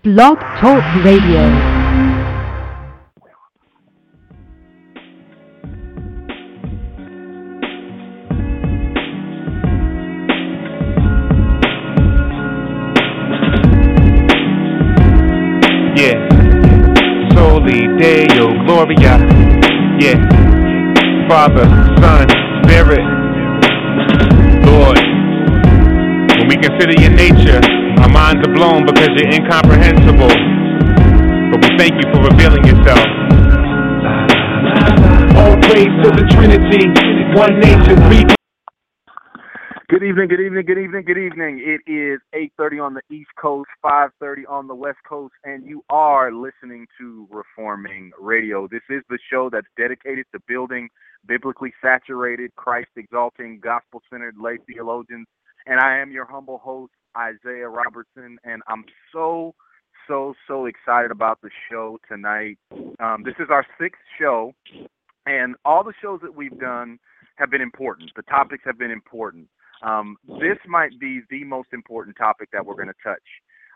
Blog Talk Radio. Yeah, Soli Deo Gloria. Yeah, Father, Son, Spirit, Lord. When we consider your nature, our minds are blown because you're incomprehensible. But we thank you for revealing yourself. All praise to the Trinity, one nature, three. Good evening, good evening, good evening, good evening. It is 8:30 on the East Coast, 5:30 on the West Coast, and you are listening to Reforming Radio. This is the show that's dedicated to building biblically saturated, Christ-exalting, gospel-centered lay theologians, and I am your humble host, Isaiah Robertson, and I'm so excited about the show tonight. This is our sixth show, and all the shows that we've done have been important. The topics have been important. This might be the most important topic that we're going to touch.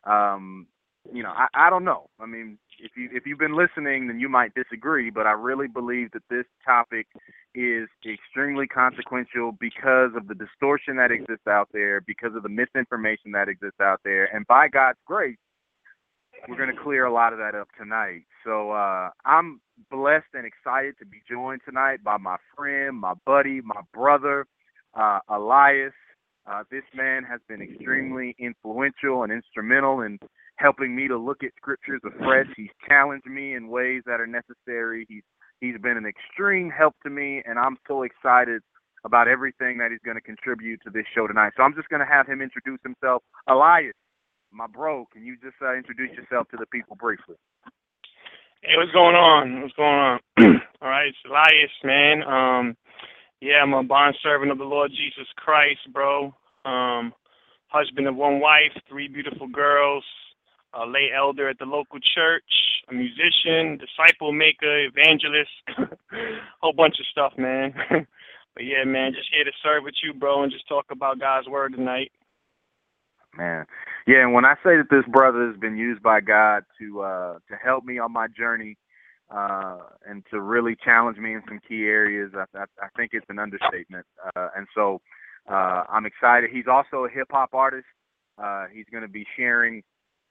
I don't know. I mean, if you've been listening, then you might disagree, but I really believe that this topic is extremely consequential because of the distortion that exists out there, because of the misinformation that exists out there, and by God's grace, we're going to clear a lot of that up tonight. So I'm blessed and excited to be joined tonight by my friend, my buddy, my brother, Elias. This man has been extremely influential and instrumental in helping me to look at scriptures afresh. He's challenged me in ways that are necessary. He's been an extreme help to me, and I'm so excited about everything that he's going to contribute to this show tonight. So I'm just going to have him introduce himself. Elias, my bro, can you just introduce yourself to the people briefly? Hey, what's going on? What's going on? All right, it's Elias, man. Yeah, I'm a bondservant of the Lord Jesus Christ, bro. Husband of one wife, 3 beautiful girls, a lay elder at the local church, a musician, disciple maker, evangelist, whole bunch of stuff, man. But yeah, man, just here to serve with you, bro, and just talk about God's word tonight. Man, yeah, and when I say that this brother has been used by God to help me on my journey, and to really challenge me in some key areas, I think it's an understatement. And so I'm excited. He's also a hip-hop artist. He's going to be sharing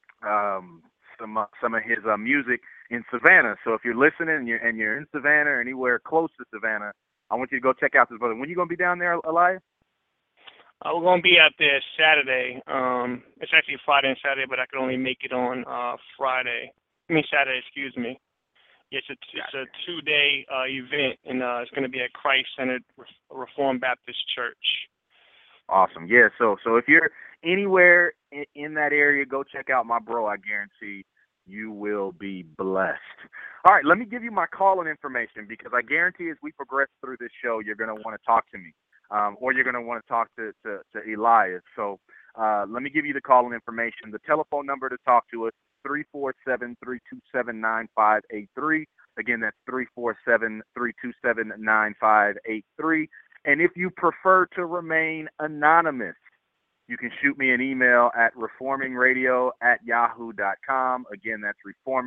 some of his music in Savannah. So if you're listening and you're in Savannah or anywhere close to Savannah, I want you to go check out this brother. When are you going to be down there, Elias? We're going to be out there Saturday. It's actually Friday and Saturday, but I could only make it on Saturday, excuse me. It's a 2-day event, and it's going to be at Christ-centered Reformed Baptist Church. Awesome. Yeah, so if you're anywhere in that area, go check out my bro. I guarantee you will be blessed. All right, let me give you my call-in information, because I guarantee as we progress through this show, you're going to want to talk to me, or you're going to want to talk to Elias. So let me give you the call-in information. The telephone number to talk to us, 347-327-9583. Again, that's 347-327-9583. And if you prefer to remain anonymous, you can shoot me an email at reformingradio@yahoo.com. Again, that's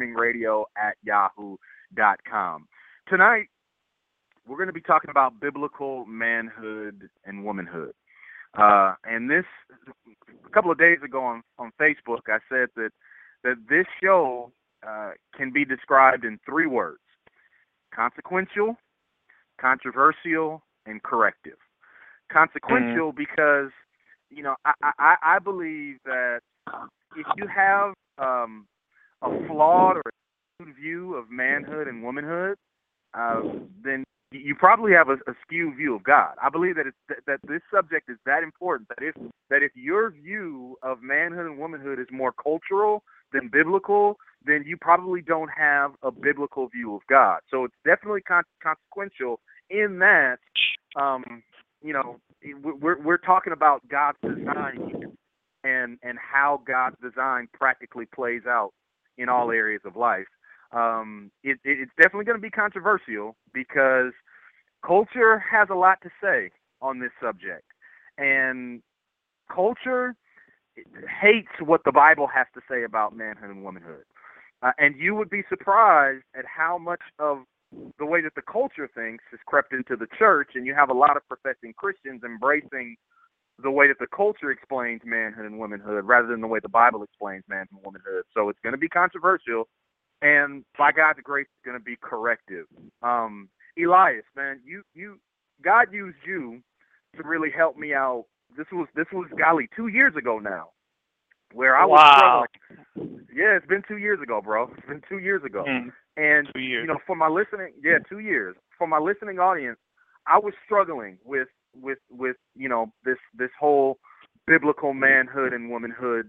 reformingradio@yahoo.com. Tonight, we're going to be talking about biblical manhood and womanhood. And this, a couple of days ago on Facebook, I said that this show can be described in 3 words: consequential, controversial, and corrective. Consequential because, I believe that if you have a flawed or skewed view of manhood and womanhood, then you probably have a skewed view of God. I believe that that this subject is that important, that if your view of manhood and womanhood is more cultural than biblical, then you probably don't have a biblical view of God. So it's definitely consequential in that, we're talking about God's design and how God's design practically plays out in all areas of life. It's definitely going to be controversial because culture has a lot to say on this subject, and culture hates what the Bible has to say about manhood and womanhood. And you would be surprised at how much of the way that the culture thinks has crept into the church, and you have a lot of professing Christians embracing the way that the culture explains manhood and womanhood rather than the way the Bible explains manhood and womanhood. So it's going to be controversial, and by God's grace, it's going to be corrective. Elias, man, God used you to really help me out. This was golly 2 years ago now, where I was struggling. Yeah, it's been 2 years ago, bro. It's been 2 years ago. And 2 years. For my listening, 2 years. For my listening audience, I was struggling with this whole biblical manhood and womanhood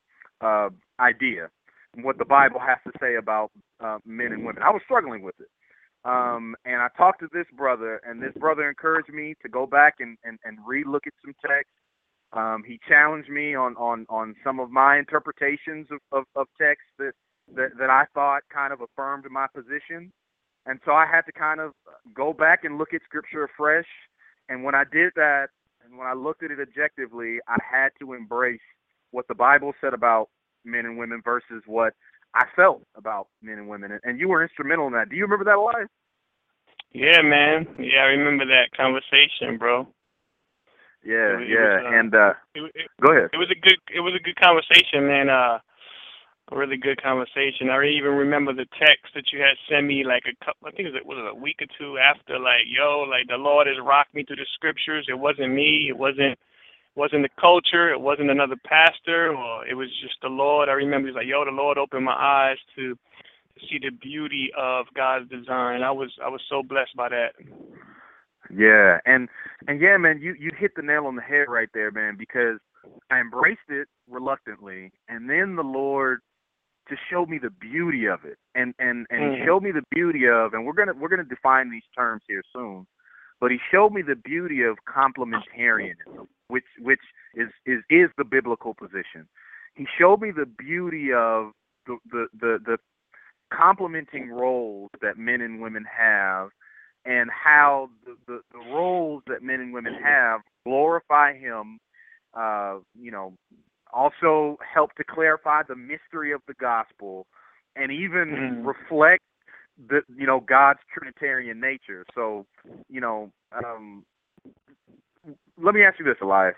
idea, and what the Bible has to say about men and women. I was struggling with it. And I talked to this brother, and this brother encouraged me to go back and re-look at some text. He challenged me on some of my interpretations of text that I thought kind of affirmed my position. And so I had to kind of go back and look at Scripture afresh. And when I did that, and when I looked at it objectively, I had to embrace what the Bible said about men and women versus what I felt about men and women. And you were instrumental in that. Do you remember that, Elias? Yeah, man. Yeah, I remember that conversation, bro. Yeah, go ahead. It was a good conversation, man. A really good conversation. I even remember the text that you had sent me like I think it was a week or two after, like, the Lord has rocked me through the scriptures. It wasn't me. It wasn't the culture. It wasn't another pastor, or it was just the Lord. I remember he was like, the Lord opened my eyes to see the beauty of God's design. I was so blessed by that. Yeah, and yeah, man, you hit the nail on the head right there, man, because I embraced it reluctantly, and then the Lord just showed me the beauty of it, and showed me the beauty of, and we're gonna define these terms here soon, but he showed me the beauty of complementarianism, which is the biblical position. He showed me the beauty of the complementing roles that men and women have, and how the roles that men and women have glorify him, also help to clarify the mystery of the gospel, and even reflect God's Trinitarian nature. So, let me ask you this, Elias.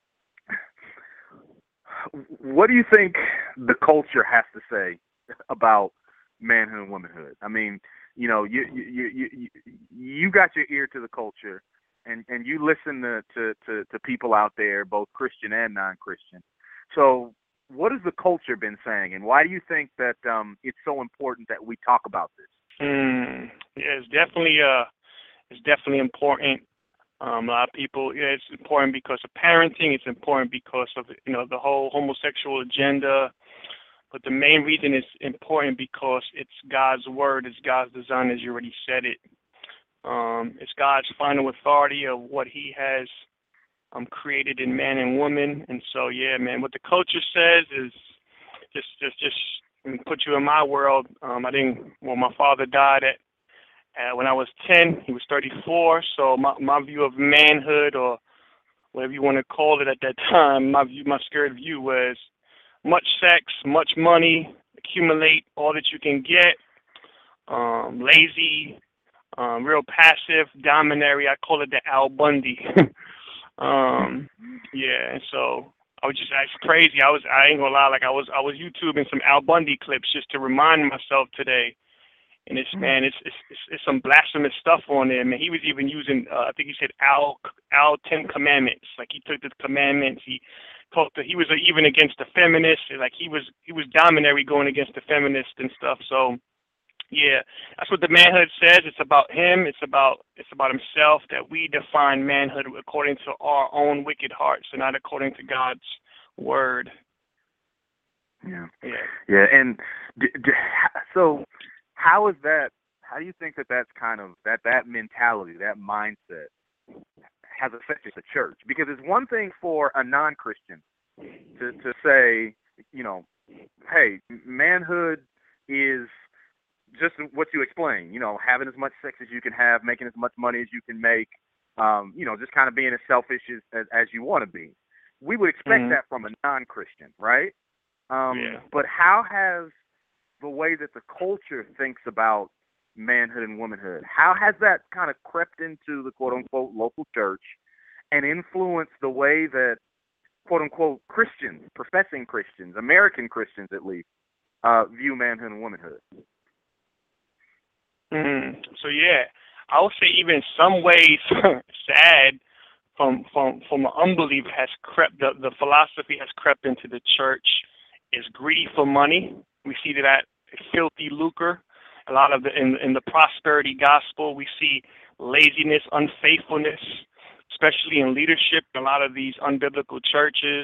What do you think the culture has to say about manhood and womanhood? I mean, you got your ear to the culture, and you listen to people out there, both Christian and non-Christian. So what has the culture been saying, and why do you think that it's so important that we talk about this? Yeah, it's definitely important. A lot of people, it's important because of parenting. It's important because of the whole homosexual agenda. But the main reason it's important because it's God's word, it's God's design, as you already said it. It's God's final authority of what He has created in man and woman. And so, yeah, man, what the culture says is just put you in my world. My father died when I was 10. He was 34. So my view of manhood, or whatever you want to call it at that time, my scared view was much sex, much money, accumulate all that you can get, lazy, real passive, dominatory. I call it the Al Bundy. Yeah, and so it's crazy. I ain't gonna lie, like I was YouTubing some Al Bundy clips just to remind myself today. And it's some blasphemous stuff on there, man. He was even using, I think he said Al 10 Commandments. Like he took the commandments, he was even against the feminists. Like he was dominatory going against the feminists and stuff. So yeah, that's what the manhood says. It's about him. It's about himself, that we define manhood according to our own wicked hearts and not according to God's word. Yeah. And so, how is that? How do you think that's kind of that mentality, that mindset, has affected the church? Because it's one thing for a non-Christian to say, hey, manhood is just what you explained, having as much sex as you can have, making as much money as you can make, just kind of being as selfish as you want to be. we would expect that from a non-Christian, right? But how has the way that the culture thinks about manhood and womanhood, how has that kind of crept into the quote-unquote local church and influenced the way that quote-unquote Christians, professing Christians, American Christians at least, view manhood and womanhood? So yeah, I would say even in some ways sad from an unbeliever has crept, the philosophy has crept into the church is greedy for money. We see that filthy lucre. A lot of in the prosperity gospel, we see laziness, unfaithfulness, especially in leadership. A lot of these unbiblical churches,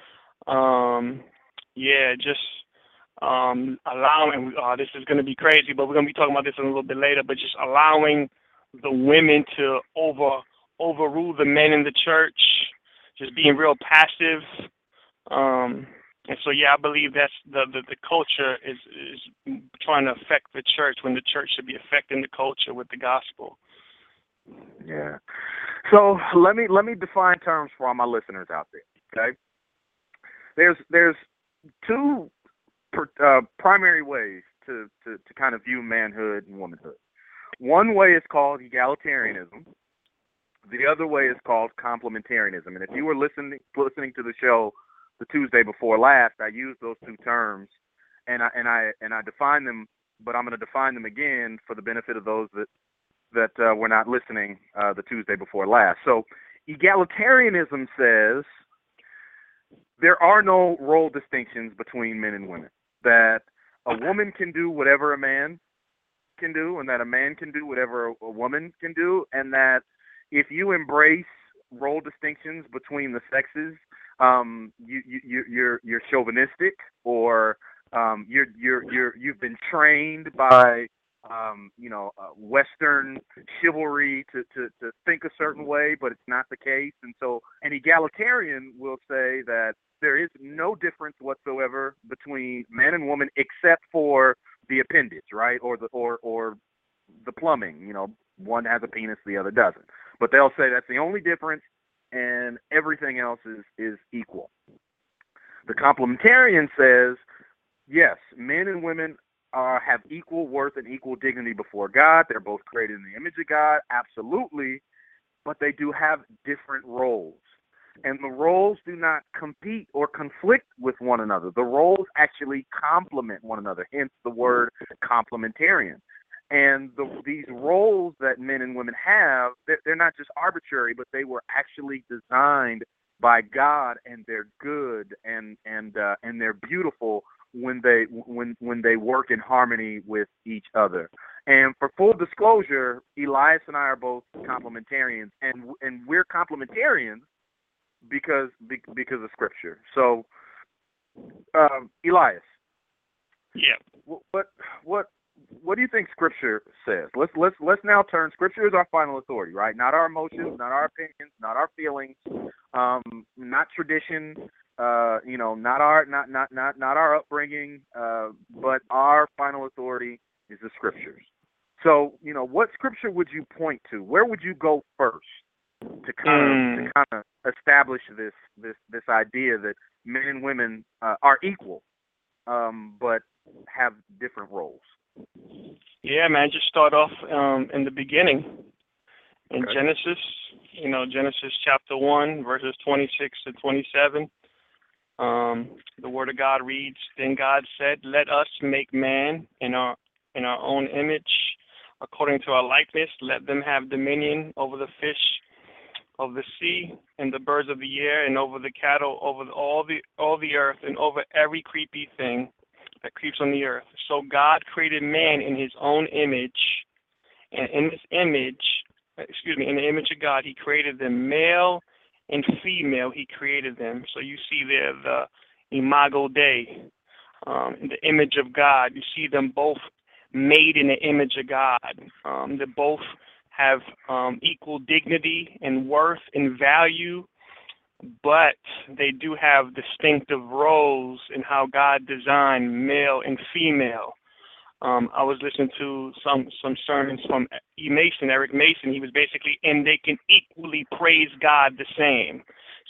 allowing. This is going to be crazy, but we're going to be talking about this a little bit later. But just allowing the women to overrule the men in the church, just being real passive. And so, yeah, I believe that's the culture is trying to affect the church when the church should be affecting the culture with the gospel. Yeah. So let me define terms for all my listeners out there. Okay. There's two primary ways to kind of view manhood and womanhood. One way is called egalitarianism. The other way is called complementarianism. And if you were listening to the show the Tuesday before last, I used those two terms, and I defined them, but I'm going to define them again for the benefit of those that were not listening the Tuesday before last. So egalitarianism says there are no role distinctions between men and women, that a woman can do whatever a man can do, and that a man can do whatever a woman can do, and that if you embrace role distinctions between the sexes, you're chauvinistic, or you've been trained by Western chivalry to think a certain way, but it's not the case. And so an egalitarian will say that there is no difference whatsoever between man and woman except for the appendage, right? Or the plumbing. One has a penis, the other doesn't. But they'll say that's the only difference, and everything else is equal. The complementarian says, yes, men and women have equal worth and equal dignity before God. They're both created in the image of God, absolutely, but they do have different roles. And the roles do not compete or conflict with one another. The roles actually complement one another, hence the word complementarian. And these roles that men and women have, they're not just arbitrary, but they were actually designed by God, and they're good and they're beautiful when they work in harmony with each other. And for full disclosure, Elias and I are both complementarians, and we're complementarians because of Scripture. So, Elias, yeah, what do you think Scripture says? Let's now turn. Scripture is our final authority, right? Not our emotions, not our opinions, not our feelings, not tradition, not our upbringing, but our final authority is the Scriptures. So, what Scripture would you point to? Where would you go first to kind of establish this idea that men and women are equal, but have different roles? Yeah, man, just start off in the beginning. In Okay. Genesis chapter 1, verses 26 to 27. The Word of God reads, "Then God said, let us make man in our own image, according to our likeness. Let them have dominion over the fish of the sea and the birds of the air, and over the cattle, over all the earth, and over every creepy thing that creeps on the earth." So God created man in his own image, and in the image of God, he created them, male and female, he created them. So you see there the imago Dei, in the image of God. You see them both made in the image of God. They both have equal dignity and worth and value, but they do have distinctive roles in how God designed male and female. I was listening to some sermons from Eric Mason. He was basically, and they can equally praise God the same.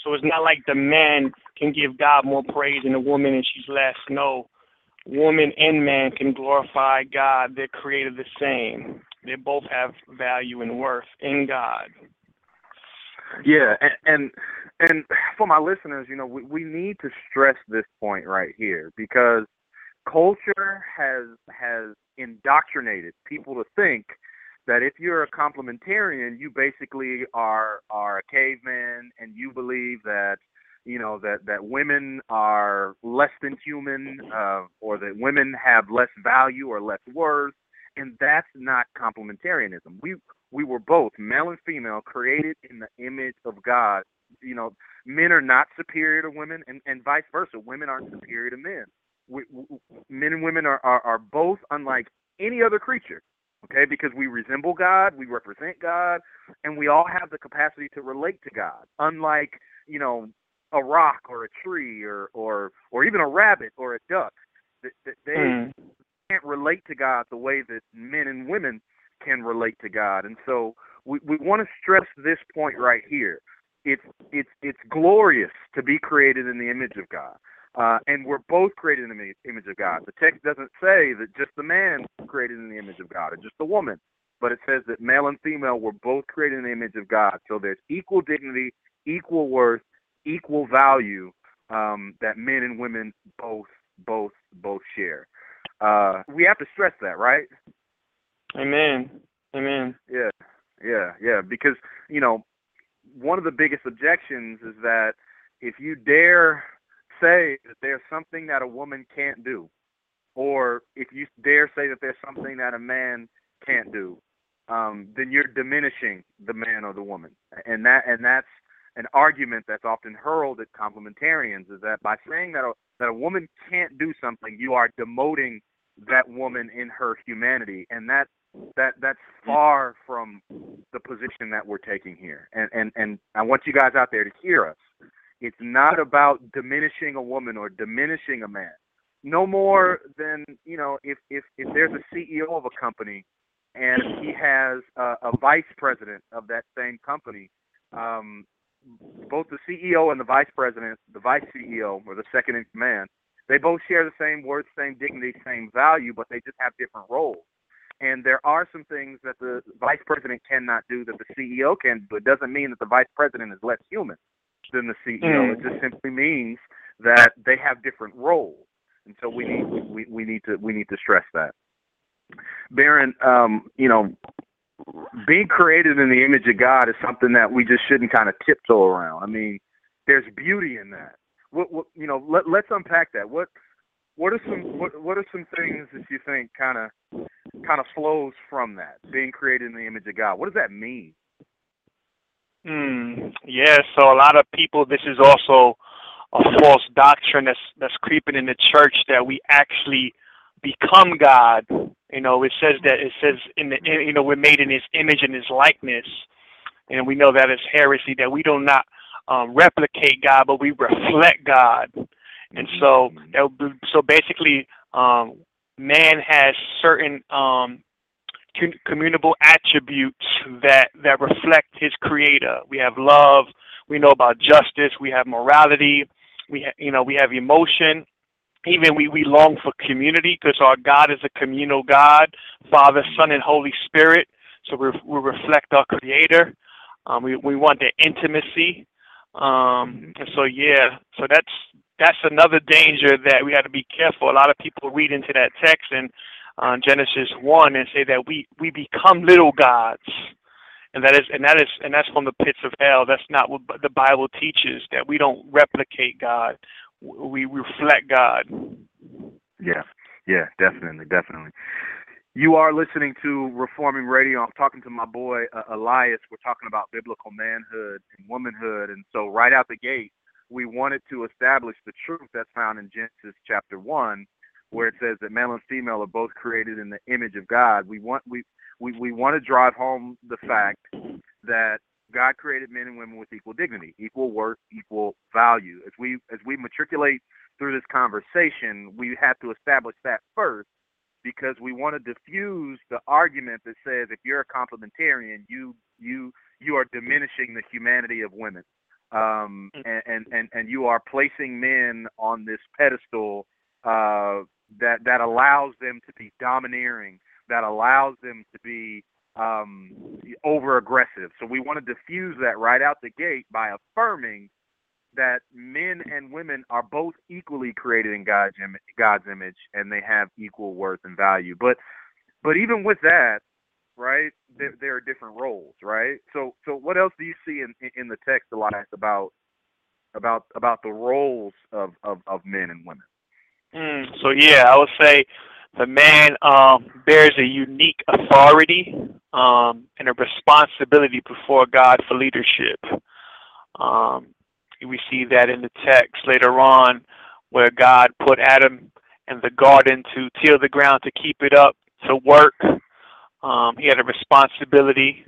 So it's not like the man can give God more praise than the woman and she's less. No, woman and man can glorify God. They're created the same. They both have value and worth in God. Yeah, and for my listeners, we need to stress this point right here, because culture has indoctrinated people to think that if you're a complementarian, you basically are a caveman, and you believe that that women are less than human, or that women have less value or less worth, and that's not complementarianism. We were both, male and female, created in the image of God. Men are not superior to women, and vice versa. Women aren't superior to men. Men and women are both unlike any other creature, okay? Because we resemble God, we represent God, and we all have the capacity to relate to God. Unlike, a rock or a tree or even a rabbit or a duck, they can't relate to God the way that men and women can relate to God. And so we want to stress this point right here. It's glorious to be created in the image of God. And we're both created in the image of God. The text doesn't say that just the man is created in the image of God or just the woman, but it says that male and female were both created in the image of God. So there's equal dignity, equal worth, equal value, that men and women both share. We have to stress that, right? Amen. Yeah. Because one of the biggest objections is that if you dare say that there's something that a woman can't do, or if you dare say that there's something that a man can't do, then you're diminishing the man or the woman. And that's an argument that's often hurled at complementarians, is that by saying that a woman can't do something, you are demoting that woman in her humanity, and that's far from the position that we're taking here. And I want you guys out there to hear us. It's not about diminishing a woman or diminishing a man. No more than, if there's a CEO of a company and he has a vice president of that same company, both the CEO and the vice president, the vice CEO or the second in command, they both share the same worth, same dignity, same value, but they just have different roles. And there are some things that the vice president cannot do that the CEO can, but it doesn't mean that the vice president is less human than the CEO. It just simply means that they have different roles, and so we need to stress that. Baron, being created in the image of God is something that we just shouldn't kind of tiptoe around. I mean, there's beauty in that. Let's unpack that. What are some things that you think kind of flows from that, being created in the image of God? What does that mean? Yeah, so a lot of people, this is also a false doctrine that's creeping in the church, that we actually become God. It says we're made in His image and His likeness, and we know that it's heresy, that we do not replicate God, but we reflect God. And so basically, man has certain communicable attributes that reflect his creator. We have love. We know about justice. We have morality. We have emotion. Even we long for community, because our God is a communal God, Father, Son, and Holy Spirit. So we reflect our creator. We want the intimacy. And so that's another danger, that we have to be careful. A lot of people read into that text in Genesis 1 and say that we become little gods, and that's from the pits of hell. That's not what the Bible teaches. That we don't replicate God, we reflect God. Yeah, definitely. You are listening to Reforming Radio. I'm talking to my boy Elias. We're talking about biblical manhood and womanhood, and so right out the gate, we wanted to establish the truth that's found in Genesis chapter 1, where it says that male and female are both created in the image of God. We want to drive home the fact that God created men and women with equal dignity, equal worth, equal value. As we matriculate through this conversation, we have to establish that first, because we want to diffuse the argument that says if you're a complementarian, you are diminishing the humanity of women, and you are placing men on this pedestal that allows them to be domineering, that allows them to be over aggressive. So we want to diffuse that right out the gate by affirming that men and women are both equally created in God's image, and they have equal worth and value. But even with that, right, there are different roles, right? So what else do you see in the text, Elias, about the roles of men and women? So yeah, I would say the man bears a unique authority and a responsibility before God for leadership. We see that in the text later on, where God put Adam in the garden to till the ground, to keep it up, to work. He had a responsibility.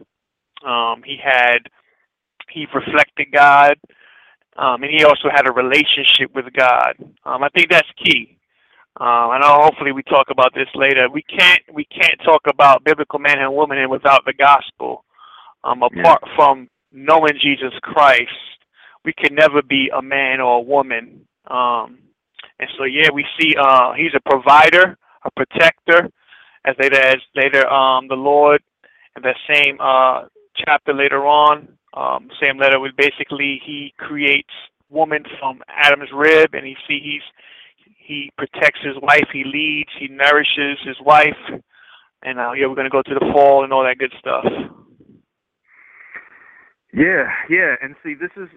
He reflected God, and he also had a relationship with God. I think that's key. I know hopefully we talk about this later. We can't talk about biblical man and woman without the gospel. Apart from knowing Jesus Christ, we can never be a man or a woman. And so yeah, we see he's a provider, a protector, as later the Lord in that same chapter later on, same letter, was basically he creates woman from Adam's rib, and he protects his wife, he leads, he nourishes his wife, and we're going to go to the fall and all that good stuff. Yeah, and see, this is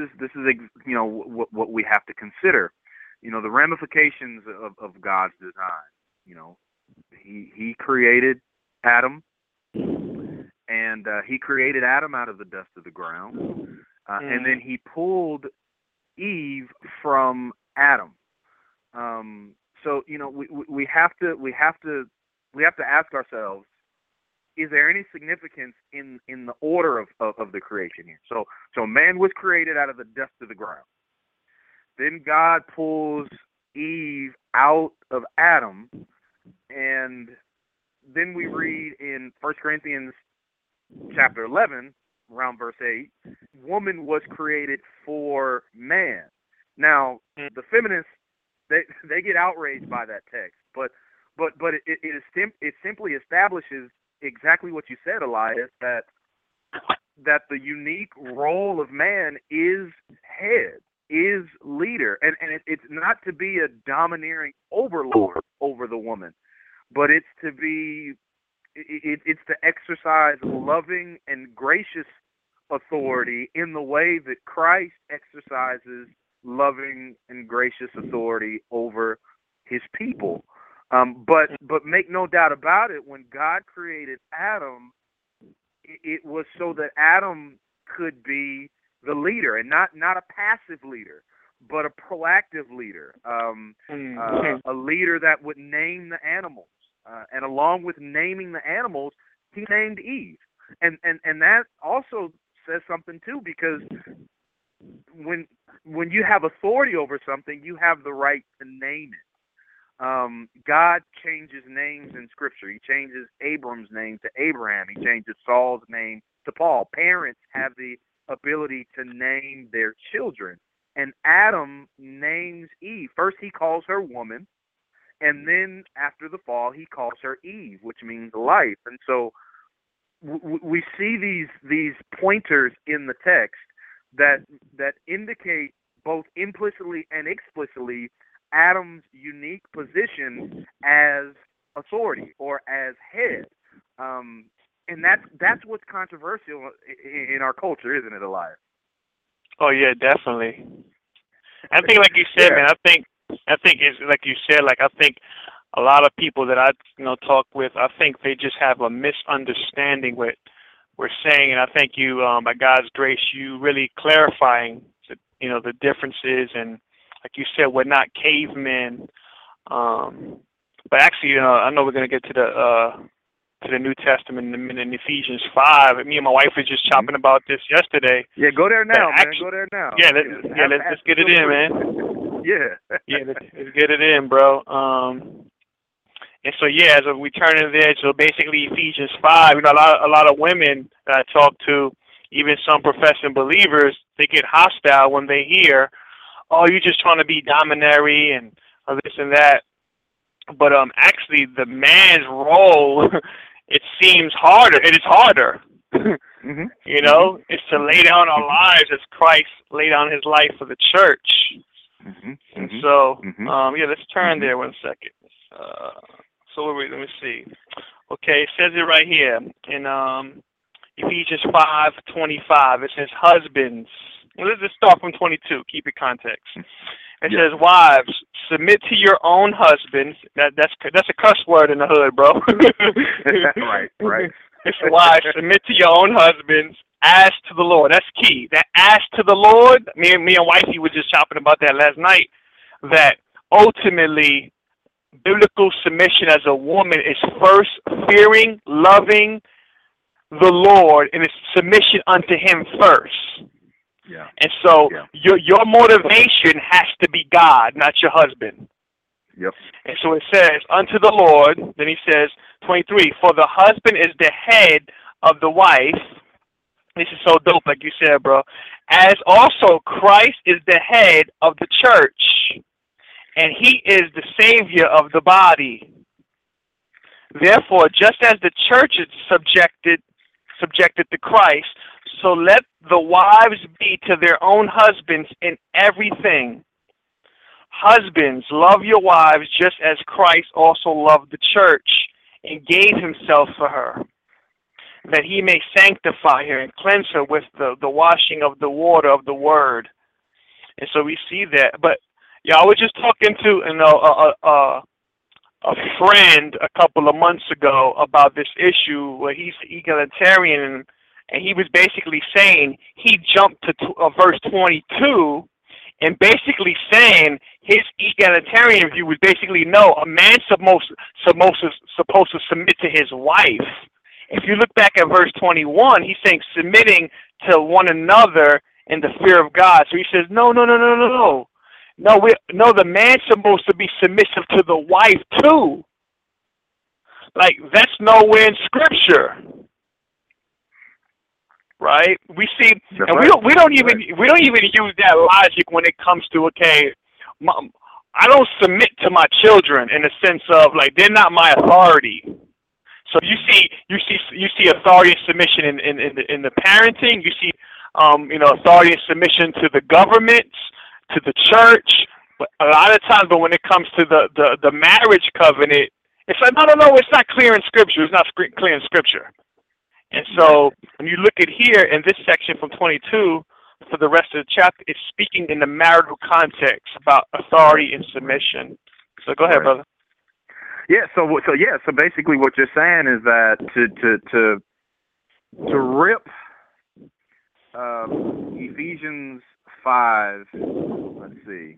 what we have to consider, the ramifications of God's design. He created Adam, and he created Adam out of the dust of the ground, and then he pulled Eve from Adam. So we have to ask ourselves, is there any significance in the order of the creation here? So man was created out of the dust of the ground. Then God pulls Eve out of Adam, and then we read in 1 Corinthians chapter 11, around verse 8, woman was created for man. Now, the feminists, they get outraged by that text, but it simply establishes exactly what you said, Elias, that the unique role of man is head, is leader, and it's not to be a domineering overlord over the woman, but it's to exercise loving and gracious authority in the way that Christ exercises loving and gracious authority over his people. But make no doubt about it, when God created Adam, it was so that Adam could be the leader, and not a passive leader, but a proactive leader, a leader that would name the animals. And along with naming the animals, he named Eve. And that also says something too, because when you have authority over something, you have the right to name it. God changes names in Scripture. He changes Abram's name to Abraham. He changes Saul's name to Paul. Parents have the ability to name their children. And Adam names Eve. First he calls her woman, and then after the fall he calls her Eve, which means life. And so we see these pointers in the text that indicate both implicitly and explicitly Adam's unique position as authority or as head, and that's what's controversial in our culture, isn't it, Elias? Oh yeah, definitely. I think, like you said, man. I think it's like you said. Like I think a lot of people that I talk with, I think they just have a misunderstanding what we're saying, and I think you, by God's grace, you really clarifying the differences. And like you said, we're not cavemen. But actually, I know we're going to get to the New Testament in Ephesians 5. Me and my wife were just chopping about this yesterday. Yeah, go there now, man. Go there now. Yeah, let's get it in, man. Yeah. Let's get it in, bro. And so as we turn into there, so basically Ephesians 5, a lot of women that I talk to, even some professing believers, they get hostile when they hear, oh, you're just trying to be dominary and this and that. But actually, the man's role, it seems harder. It is harder. Mm-hmm. You know, it's to lay down our lives as Christ laid down his life for the church. Mm-hmm. And so, Mm-hmm. yeah, let's turn there 1 second. So let me see. Okay, it says it right here in Ephesians 5:25. It says, husbands. Well, let's just start from 22. Keep it context. It says, wives, submit to your own husbands. That's a cuss word in the hood, bro. Right. It's wives, submit to your own husbands as to the Lord. That's key. That as to the Lord, me and Wifey were just chopping about that last night, that ultimately biblical submission as a woman is first fearing, loving the Lord, and it's submission unto him first. Yeah. And so your motivation has to be God, not your husband. Yep. And so it says, unto the Lord, then he says, 23, for the husband is the head of the wife. This is so dope, like you said, bro. As also Christ is the head of the church, and he is the Savior of the body. Therefore, just as the church is subjected to Christ, so let the wives be to their own husbands in everything. Husbands, love your wives just as Christ also loved the church and gave himself for her, that he may sanctify her and cleanse her with the washing of the water of the word. And so we see that. But yeah, I was just talking to a friend a couple of months ago about this issue where he's egalitarian, and he was basically saying, he jumped to verse 22 and basically saying his egalitarian view was basically, no, a man's supposed to submit to his wife. If you look back at verse 21, he's saying submitting to one another in the fear of God. So he says, no, the man's supposed to be submissive to the wife too. Like, that's nowhere in Scripture, right? We see, that's and right. we don't even use that logic when it comes to, okay, I don't submit to my children in the sense of, like, they're not my authority. So you see authority and submission in the parenting. You see, authority and submission to the government, to the church. But a lot of times, but when it comes to the marriage covenant, it's like, no, it's not clear in Scripture. It's not clear in Scripture. And so when you look at here in this section from 22, for the rest of the chapter, it's speaking in the marital context about authority and submission. So go ahead, brother. Yeah. So basically, what you're saying is that to rip Ephesians 5. Let's see.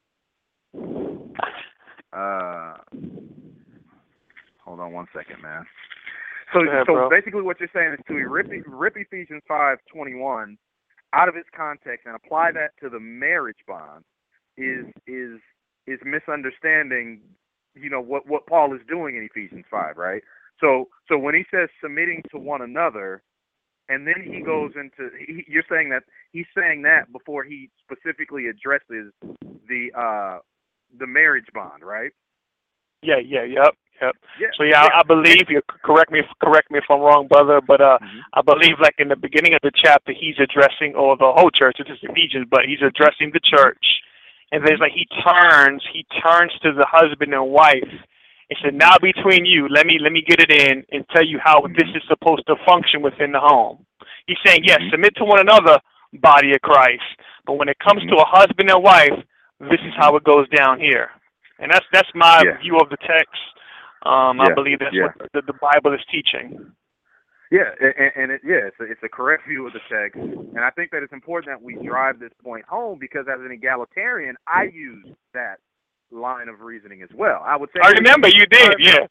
Hold on 1 second, man. So basically, what you're saying is to rip Ephesians 5:21 out of its context and apply that to the marriage bond is misunderstanding, what Paul is doing in Ephesians 5, right? So when he says submitting to one another, and then he goes into, you're saying that he's saying that before he specifically addresses the marriage bond, right? Yep. So I believe you. Correct me if I'm wrong, brother. But I believe, like in the beginning of the chapter, he's addressing, or the whole church, it's just Ephesians, but he's addressing the church, and there's like he turns to the husband and wife, and said, "Now between you, let me get it in and tell you how this is supposed to function within the home." He's saying, yes, submit to one another, body of Christ, but when it comes to a husband and wife, this is how it goes down here. And that's my view of the text. I believe that's what the Bible is teaching. Yeah, and it's a correct view of the text. And I think that it's important that we drive this point home, because as an egalitarian, I use that line of reasoning as well. I would say, I remember you did, yeah.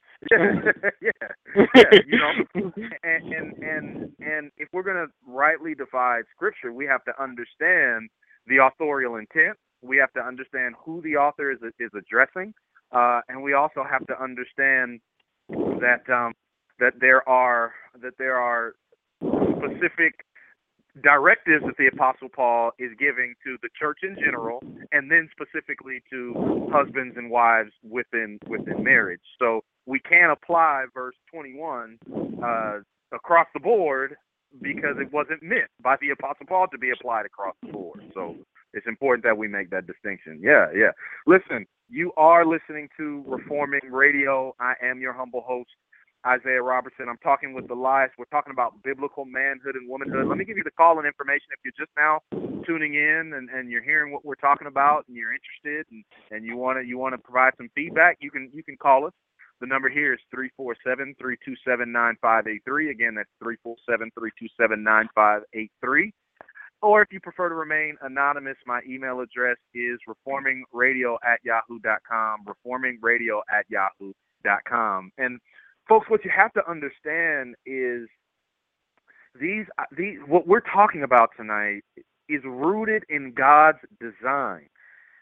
And if we're going to rightly divide Scripture, we have to understand the authorial intent. We have to understand who the author is addressing, and we also have to understand that there are specific directives that the Apostle Paul is giving to the church in general, and then specifically to husbands and wives within marriage. So we can't apply verse 21 across the board because it wasn't meant by the Apostle Paul to be applied across the board. So it's important that we make that distinction. Yeah. Listen, you are listening to Reforming Radio. I am your humble host, Isaiah Robertson. I'm talking with Elias. We're talking about biblical manhood and womanhood. Let me give you the call-in information if you're just now tuning in and you're hearing what we're talking about and you're interested and you want to provide some feedback. You can call us. The number here is 347-327-9583. Again, that's 347-327-9583. Or if you prefer to remain anonymous, my email address is reformingradio@yahoo.com. reformingradio@yahoo.com. And folks, what you have to understand is these what we're talking about tonight is rooted in God's design.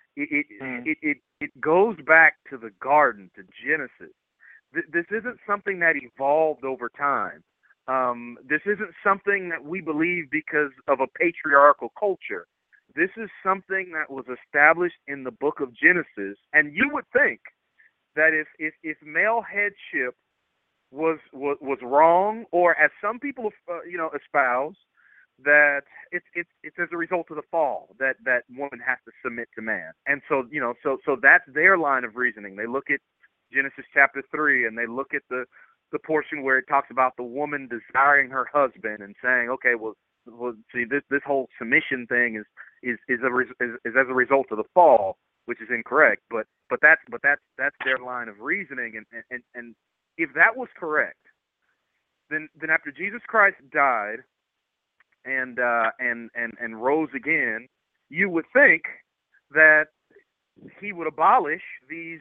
It goes back to the garden, to Genesis. This isn't something that evolved over time. This isn't something that we believe because of a patriarchal culture. This is something that was established in the book of Genesis. And you would think that if male headship was wrong, or as some people espouse, that it's as a result of the fall that woman has to submit to man. And so so that's their line of reasoning. They look at Genesis chapter 3 and they look at the portion where it talks about the woman desiring her husband and saying, okay, well see, this whole submission thing is as a result of the fall, which is incorrect. But that's their line of reasoning. And if that was correct, then after Jesus Christ died and rose again, you would think that he would abolish these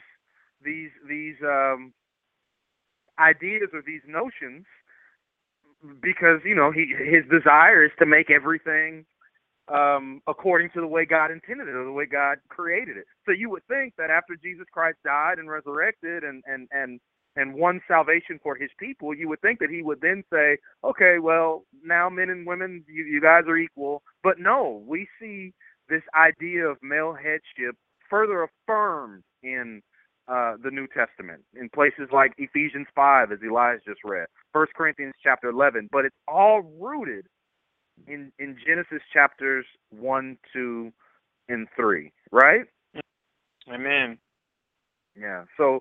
ideas or these notions, because his desire is to make everything according to the way God intended it or the way God created it. So you would think that after Jesus Christ died and resurrected and won salvation for his people, you would think that he would then say, okay, well, now men and women, you guys are equal. But no, we see this idea of male headship further affirmed in the New Testament, in places like Ephesians 5, as Elias just read, 1 Corinthians chapter 11, but it's all rooted in Genesis chapters 1, 2, and 3, right? Amen. Yeah. So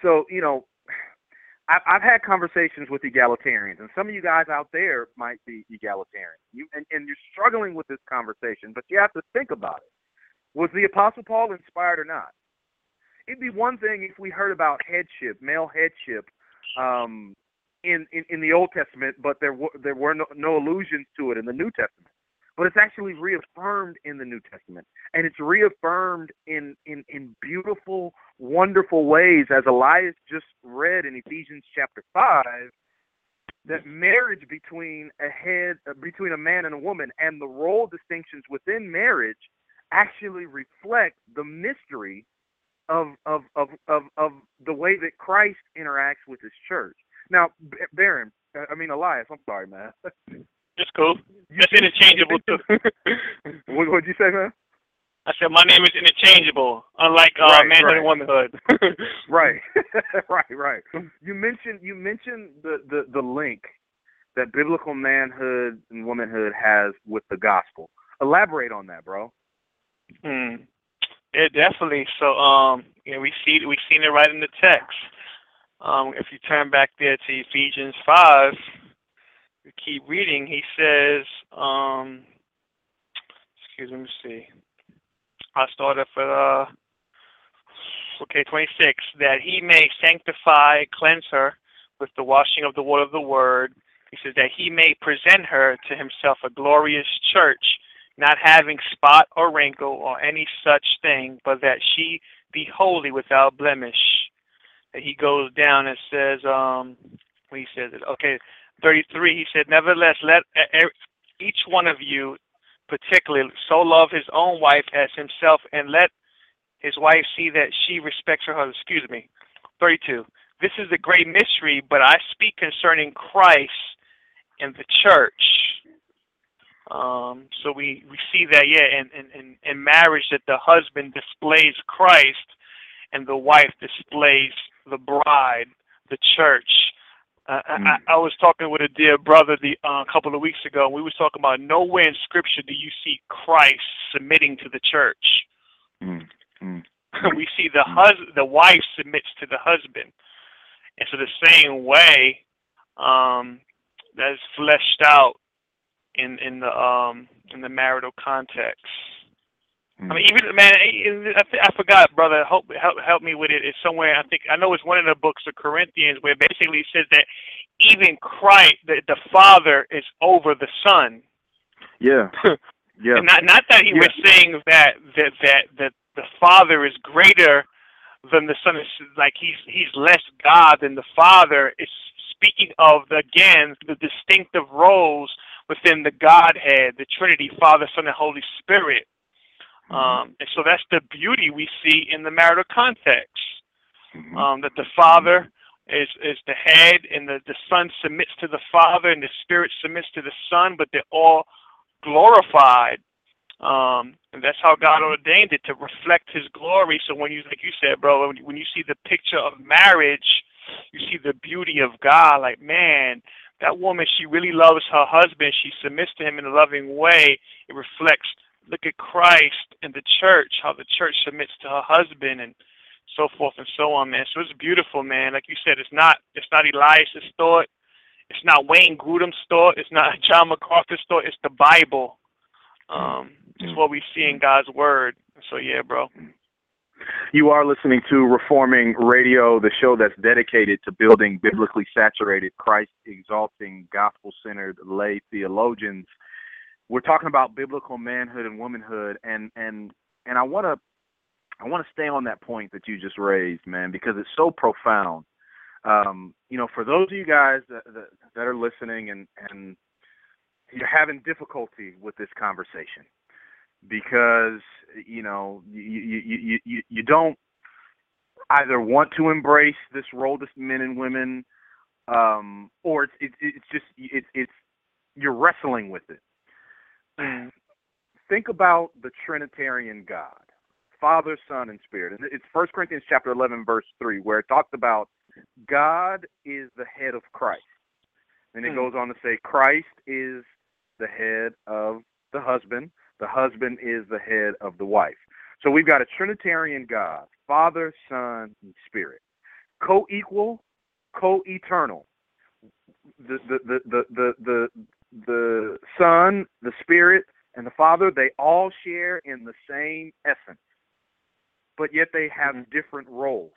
I've had conversations with egalitarians, and some of you guys out there might be egalitarian. And you're struggling with this conversation, but you have to think about it. Was the Apostle Paul inspired or not? It'd be one thing if we heard about headship, male headship, in the Old Testament, but there were no allusions to it in the New Testament. But it's actually reaffirmed in the New Testament, and it's reaffirmed in beautiful, wonderful ways, as Elias just read in Ephesians chapter 5, that marriage between a man and a woman and the role distinctions within marriage actually reflect the mystery of the way that Christ interacts with his church. Now, Elias, I'm sorry, man. It's cool. That's interchangeable too. What'd you say, man? I said my name is interchangeable, unlike manhood and womanhood. Right, right. You mentioned the link that biblical manhood and womanhood has with the gospel. Elaborate on that, bro. Yeah, definitely. So, we've seen it right in the text. If you turn back there to Ephesians 5, you keep reading. He says, let me see. I'll start off at 26. That he may sanctify, cleanse her with the washing of the water of the word. He says that he may present her to himself a glorious church, not having spot or wrinkle or any such thing, but that she be holy without blemish. And he goes down and says, he says it. Okay, 33. He said, nevertheless, let each one of you, particularly, so love his own wife as himself, and let his wife see that she respects her husband. 32. This is a great mystery, but I speak concerning Christ and the church. So we see that, in marriage, that the husband displays Christ and the wife displays the bride, the church. I was talking with a dear brother a couple of weeks ago, and we was talking about nowhere in Scripture do you see Christ submitting to the church. We see the wife submits to the husband, and so the same way that is fleshed out in the marital context. I mean, even man, I forgot, brother. Help me with it. It's somewhere. I know it's one of the books of Corinthians where basically it says that even Christ, the Father, is over the Son. Yeah. Yeah. And not that he was saying that the Father is greater than the Son. It's like he's less God than the Father. It's speaking of, again, the distinctive roles within the Godhead, the Trinity, Father, Son, and Holy Spirit. And so that's the beauty we see in the marital context, that the Father is the head, and the Son submits to the Father, and the Spirit submits to the Son, but they're all glorified. And that's how God ordained it, to reflect His glory. So when you, like you said, bro, when you see the picture of marriage, you see the beauty of God. Like, man, that woman, she really loves her husband. She submits to him in a loving way. It reflects. Look at Christ and the church, how the church submits to her husband, and so forth and so on, man. So it's beautiful, man. Like you said, it's not Elias's thought. It's not Wayne Grudem's thought. It's not John MacArthur's thought. It's the Bible. It's what we see in God's Word. So, yeah, bro. You are listening to Reforming Radio, the show that's dedicated to building biblically saturated, Christ-exalting, gospel-centered lay theologians. We're talking about biblical manhood and womanhood, and I want to stay on that point that you just raised, man, because it's so profound. For those of you guys that are listening and you're having difficulty with this conversation because you don't either want to embrace this role as men and women, or it's you're wrestling with it. Think about the Trinitarian God, Father, Son, and Spirit. And it's 1 Corinthians chapter 11, verse 3, where it talks about God is the head of Christ. And it goes on to say Christ is the head of the husband is the head of the wife. So we've got a Trinitarian God, Father, Son, and Spirit. Co-equal, co-eternal. The Son, the Spirit, and the Father, they all share in the same essence, but yet they have different roles.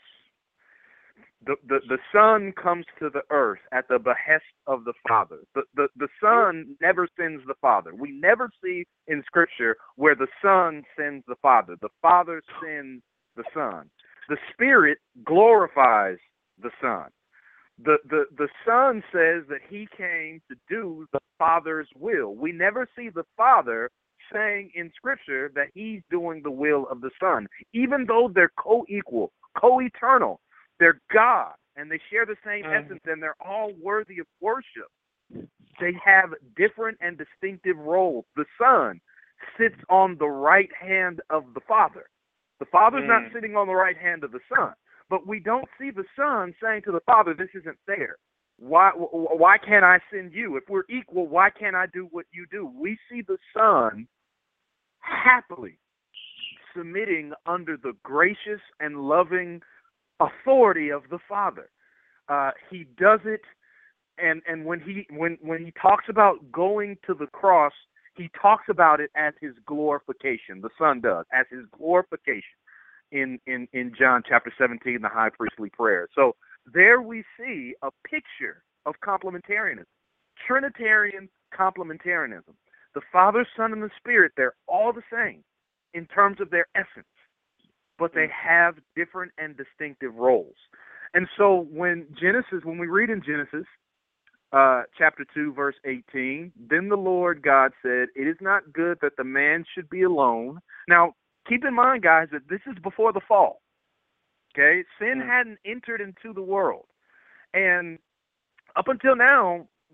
The Son comes to the earth at the behest of the Father. The Son never sends the Father. We never see in Scripture where the Son sends the Father. The Father sends the Son. The Spirit glorifies the Son. The Son says that He came to do the Father's will. We never see the Father saying in Scripture that He's doing the will of the Son, even though they're co-equal, co-eternal. They're God, and they share the same essence, and they're all worthy of worship. They have different and distinctive roles. The Son sits on the right hand of the Father. The Father's not sitting on the right hand of the Son. But we don't see the Son saying to the Father, this isn't fair. Why can't I send you? If we're equal, why can't I do what you do? We see the Son happily submitting under the gracious and loving authority of the Father. He does it, and when he talks about going to the cross, he talks about it as his glorification. The Son does, as his glorification. In John chapter 17, the high priestly prayer. So there we see a picture of complementarianism, Trinitarian complementarianism. The Father, Son, and the Spirit, they're all the same in terms of their essence, but they have different and distinctive roles. And so when we read in Genesis chapter 2, verse 18, then the Lord God said, it is not good that the man should be alone. Now, keep in mind, guys, that this is before the fall. Okay? Sin hadn't entered into the world. And up until now,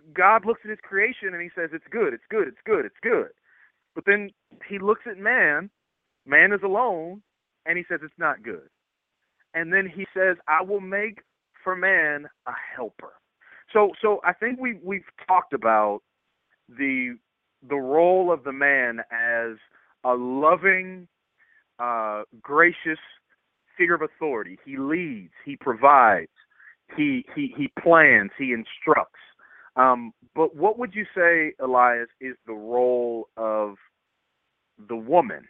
God looks at his creation and he says, it's good, it's good, it's good, it's good. But then he looks at man is alone, and he says it's not good. And then he says, I will make for man a helper. So I think we've talked about the role of the man as a loving, gracious figure of authority. He leads, he provides, he plans, he instructs. But what would you say, Elias, is the role of the woman?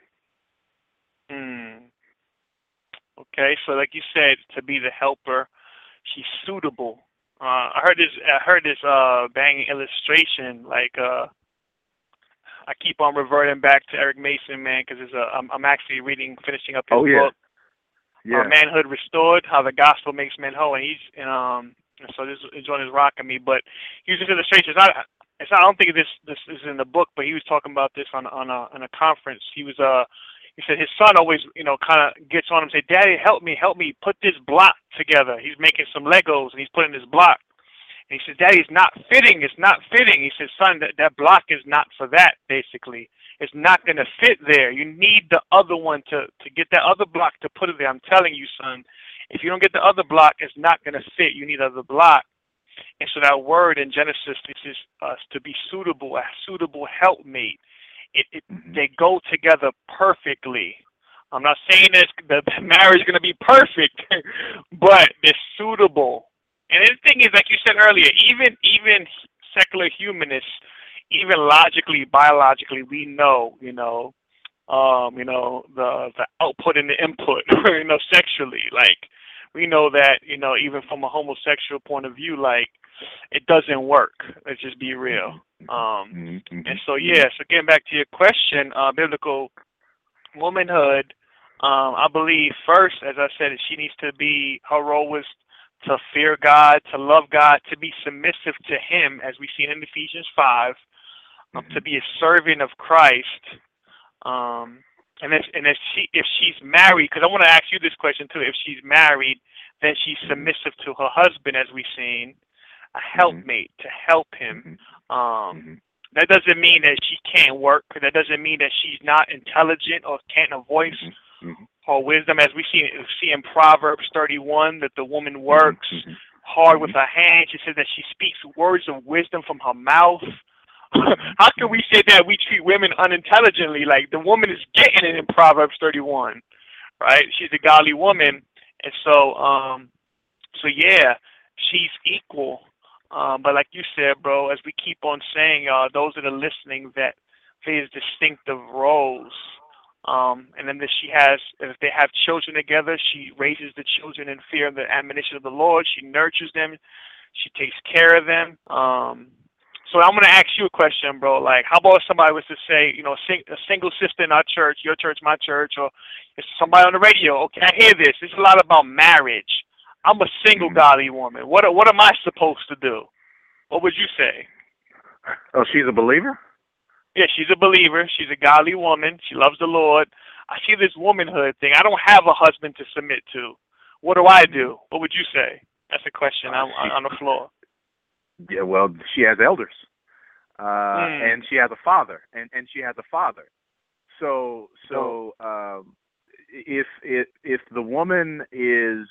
Okay, so like you said, to be the helper, she's suitable. I heard this banging illustration. Like I keep on reverting back to Eric Mason, man, because I'm actually finishing up his book. Yeah. Manhood Restored: How the Gospel Makes Men Whole, and so this one is rocking me. But he was just illustration. I don't think this is in the book, but he was talking about this on a conference. He said his son always, kind of gets on him and say, Daddy, help me put this block together. He's making some Legos and he's putting this block. And he says, Daddy, it's not fitting. He says, son, that block is not for that, basically. It's not going to fit there. You need the other one to get that other block to put it there. I'm telling you, son, if you don't get the other block, it's not going to fit. You need other block. And so that word in Genesis is to be suitable, a suitable helpmate. They go together perfectly. I'm not saying that the marriage is going to be perfect, but they're suitable. And the thing is, like you said earlier, even secular humanists, even logically, biologically, we know, the output and the input, sexually, like we know that, even from a homosexual point of view, like it doesn't work. Let's just be real. And so getting back to your question, biblical womanhood, I believe first, as I said, she needs to be, her role was to fear God, to love God, to be submissive to Him, as we see in Ephesians 5, to be a servant of Christ. And if she's married, because I want to ask you this question too, if she's married, then she's submissive to her husband, as we've seen, a helpmate to help him. That doesn't mean that she can't work. That doesn't mean that she's not intelligent or can't voice her wisdom, as we see in Proverbs 31, that the woman works hard with her hands. She says that she speaks words of wisdom from her mouth. How can we say that we treat women unintelligently? Like, the woman is getting it in Proverbs 31, right? She's a godly woman, and so she's equal. But like you said, bro, as we keep on saying, those that are listening, that there's distinctive roles. And then if they have children together, she raises the children in fear and the admonition of the Lord. She nurtures them. She takes care of them. So I'm going to ask you a question, bro. Like, how about if somebody was to say, a single sister in our church, your church, my church, or it's somebody on the radio, okay, I hear this. It's a lot about marriage. I'm a single godly woman. What am I supposed to do? What would you say? Oh, she's a believer? Yeah, she's a believer. She's a godly woman. She loves the Lord. I see this womanhood thing. I don't have a husband to submit to. What do I do? What would you say? That's a question on the floor. Yeah, well, she has elders, and she has a father, and she has a father. So if the woman is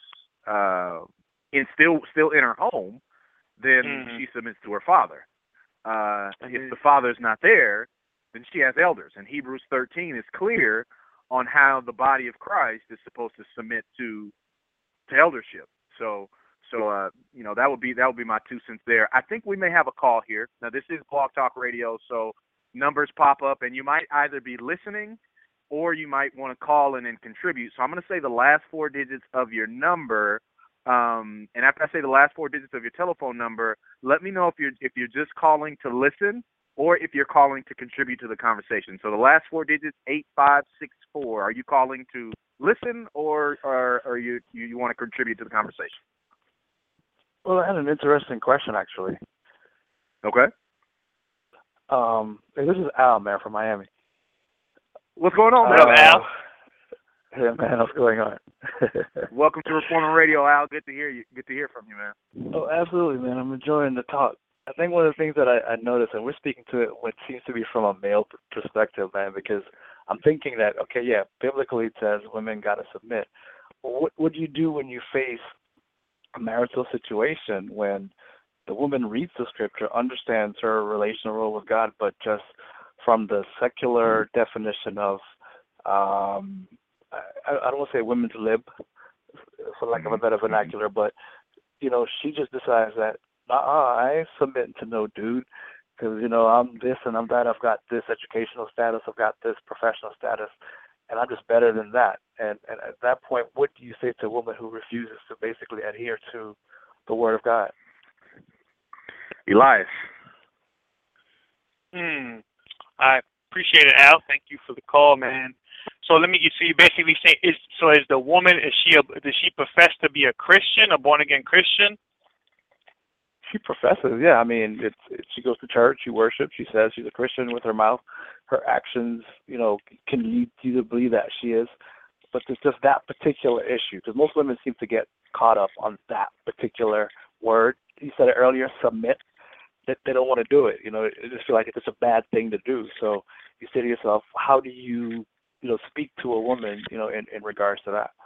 still in her home, then she submits to her father. If the father is not there, then she has elders. And Hebrews 13 is clear on how the body of Christ is supposed to submit to eldership. So that would be my 2 cents there. I think we may have a call here. Now, this is Blog Talk Radio, so numbers pop up, and you might either be listening or you might want to call in and contribute. So I'm going to say the last 4 digits of your number, and after I say the last 4 digits of your telephone number, let me know if you're just calling to listen or if you're calling to contribute to the conversation. So the last 4 digits, 8564. Are you calling to listen or you want to contribute to the conversation? Well, I had an interesting question, actually. Okay. Hey, this is Al, man, from Miami. What's going on, man? Al? Hey, man, what's going on? Welcome to Reformer Radio, Al. Good to hear you. Good to hear from you, man. Oh, absolutely, man. I'm enjoying the talk. I think one of the things that I noticed, and we're speaking to it, what seems to be from a male perspective, man, because I'm thinking that, okay, yeah, biblically it says women got to submit. What do you do when you face a marital situation when the woman reads the scripture, understands her relational role with God, but just from the secular definition of, I don't want to say women's lib, for lack of a better vernacular, but, she just decides that, I ain't submitting to no dude, because, I'm this and I'm that, I've got this educational status, I've got this professional status, and I'm just better than that. And at that point, what do you say to a woman who refuses to basically adhere to the Word of God? Elias. I appreciate it, Al. Thank you for the call, man. So let me get. So you basically say, is the woman, does she profess to be a Christian, a born again Christian? She professes, yeah. I mean, she goes to church, she worships, she says she's a Christian with her mouth. Her actions, can lead you to believe that she is. But it's just that particular issue, because most women seem to get caught up on that particular word. You said it earlier, submit. That they don't want to do it. They just feel like it's a bad thing to do. So you say to yourself, how do you, speak to a woman, in regards to that?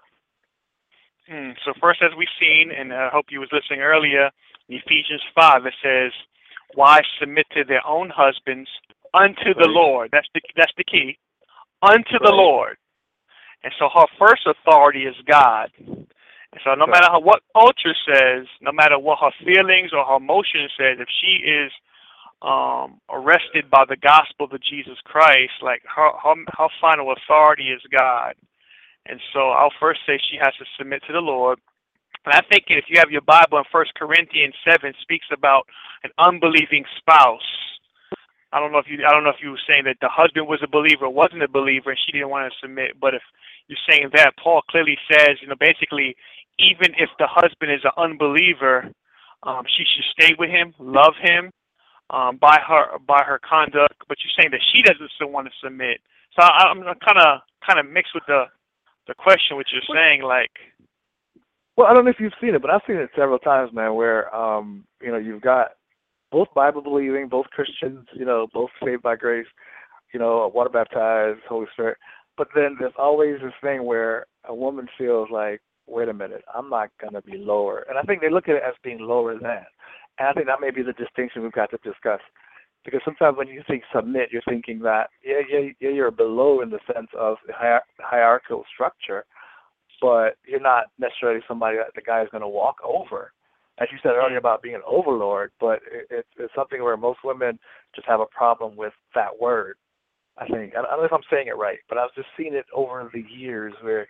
So first, as we've seen, and I hope you was listening earlier, in Ephesians 5, it says, wives submit to their own husbands unto the Lord. That's the key. Unto the Lord. And so her first authority is God. And so no matter what culture says, no matter what her feelings or her emotions says, if she is arrested by the gospel of Jesus Christ, like her final authority is God. And so I'll first say she has to submit to the Lord. And I think if you have your Bible in 1 Corinthians 7 speaks about an unbelieving spouse. I don't know if you were saying that the husband was a believer, wasn't a believer, and she didn't want to submit. But if you're saying that, Paul clearly says, basically, even if the husband is an unbeliever, she should stay with him, love him, by her conduct. But you're saying that she doesn't still want to submit. So I'm kind of mixed with the question, which you're saying, like. Well, I don't know if you've seen it, but I've seen it several times, man, where you've got both Bible believing, both Christians, both saved by grace, water baptized, Holy Spirit. But then there's always this thing where a woman feels like, wait a minute, I'm not going to be lower. And I think they look at it as being lower than. And I think that may be the distinction we've got to discuss. Because sometimes when you think submit, you're thinking that, you're below in the sense of the hierarchical structure, but you're not necessarily somebody that the guy is going to walk over. As you said earlier about being an overlord, but it's something where most women just have a problem with that word, I think. I don't know if I'm saying it right, but I've just seen it over the years where,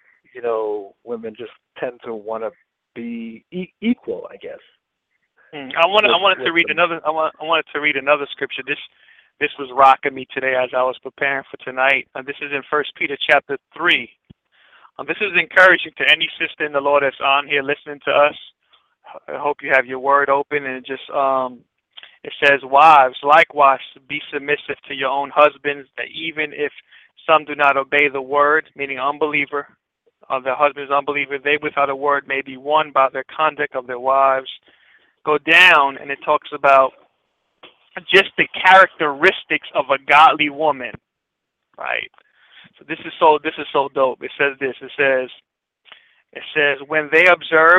women just tend to want to be equal, I guess. I wanted to read another scripture. This was rocking me today as I was preparing for tonight. This is in 1 Peter chapter 3. This is encouraging to any sister in the Lord that's on here listening to us. I hope you have your word open, and it says, wives, likewise, be submissive to your own husbands, that even if some do not obey the word, meaning unbeliever, their husband is unbeliever, they without a word may be won by their conduct of their wives. Go down, and it talks about just the characteristics of a godly woman, right? So this is so dope. It says this. It says when they observe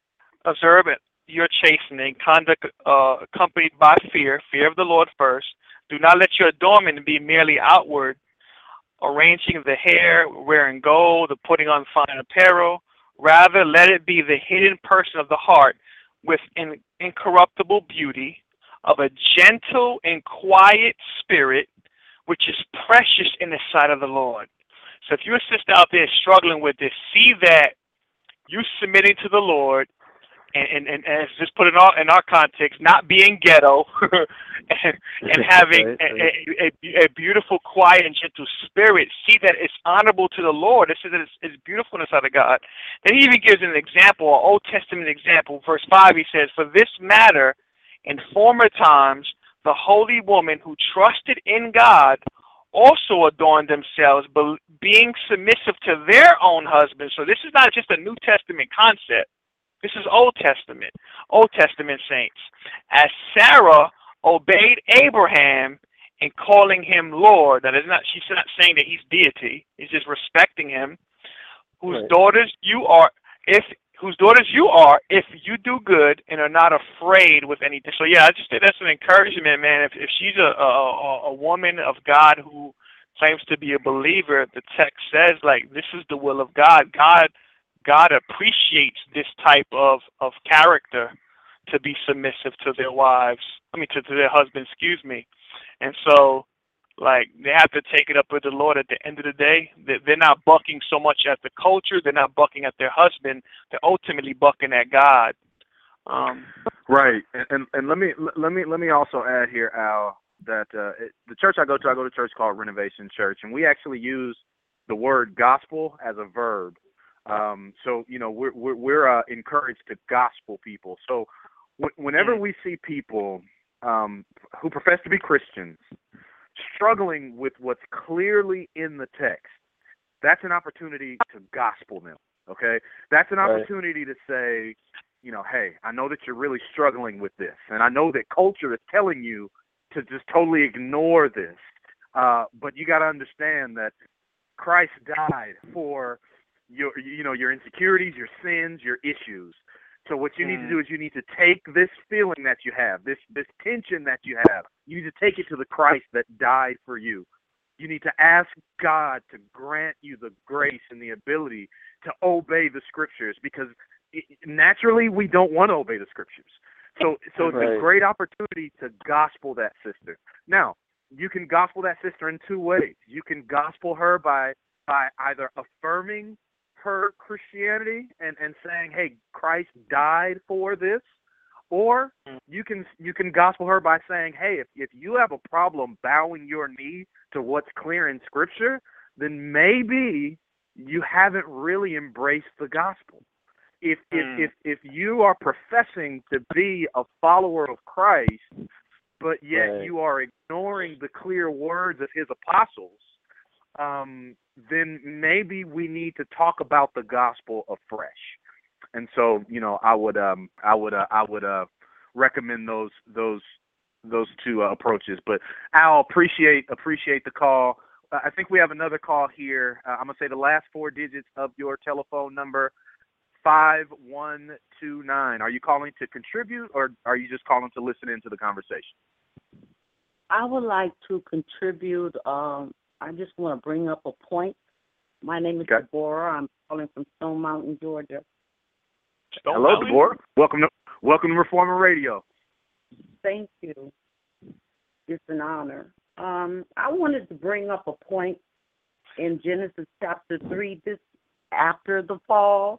your chastening, conduct accompanied by fear of the Lord first. Do not let your adornment be merely outward, arranging the hair, wearing gold, or putting on fine apparel. Rather, let it be the hidden person of the heart with an incorruptible beauty, of a gentle and quiet spirit, which is precious in the sight of the Lord. So if you're a sister out there struggling with this, see that you submitting to the Lord, and just put it in our context, not being ghetto, and having a beautiful, quiet, and gentle spirit. See that it's honorable to the Lord. It says that it's beautiful in the sight of God. Then he even gives an example, an Old Testament example. Verse 5, he says, for this matter, in former times, the holy woman who trusted in God also adorned themselves, being submissive to their own husbands. So this is not just a New Testament concept. This is Old Testament saints. As Sarah obeyed Abraham in calling him Lord, she's not saying that he's deity. He's just respecting him. Whose daughters you are, if you do good and are not afraid with anything. So yeah, I just think that's an encouragement, man. If she's a woman of God who claims to be a believer, the text says like this is the will of God. God appreciates this type of character to be submissive to their wives. To their husbands, excuse me. And so, like, they have to take it up with the Lord at the end of the day. They're not bucking so much at the culture. They're not bucking at their husband. They're ultimately bucking at God. Right. And let me also add here, Al, that the church I go to a church called Renovation Church, and we actually use the word gospel as a verb. So we're encouraged to gospel people. So whenever we see people who profess to be Christians struggling with what's clearly in the text, that's an opportunity to gospel them. Okay, that's an opportunity to say, hey, I know that you're really struggling with this, and I know that culture is telling you to just totally ignore this, but you got to understand that Christ died for your insecurities, your sins, your issues. So what you need to do is you need to take this feeling that you have, this tension that you have, you need to take it to the Christ that died for you. You need to ask God to grant you the grace and the ability to obey the Scriptures, because naturally we don't want to obey the Scriptures. So it's a great opportunity to gospel that sister. Now, you can gospel that sister in two ways. You can gospel her by either affirming her Christianity and saying, hey, Christ died for this, or you can gospel her by saying, hey, if you have a problem bowing your knee to what's clear in Scripture, then maybe you haven't really embraced the gospel. If you are professing to be a follower of Christ, but yet you are ignoring the clear words of his apostles, then maybe we need to talk about the gospel afresh. And so, I would recommend those two approaches. But Al, appreciate the call. I think we have another call here. I'm gonna say the last four digits of your telephone number, 5129. Are you calling to contribute, or are you just calling to listen into the conversation? I would like to contribute. I just want to bring up a point. My name is Deborah. I'm calling from Stone Mountain, Georgia. Hello, Deborah. Welcome to Reformer Radio. Thank you. It's an honor. I wanted to bring up a point in Genesis chapter 3, this after the fall,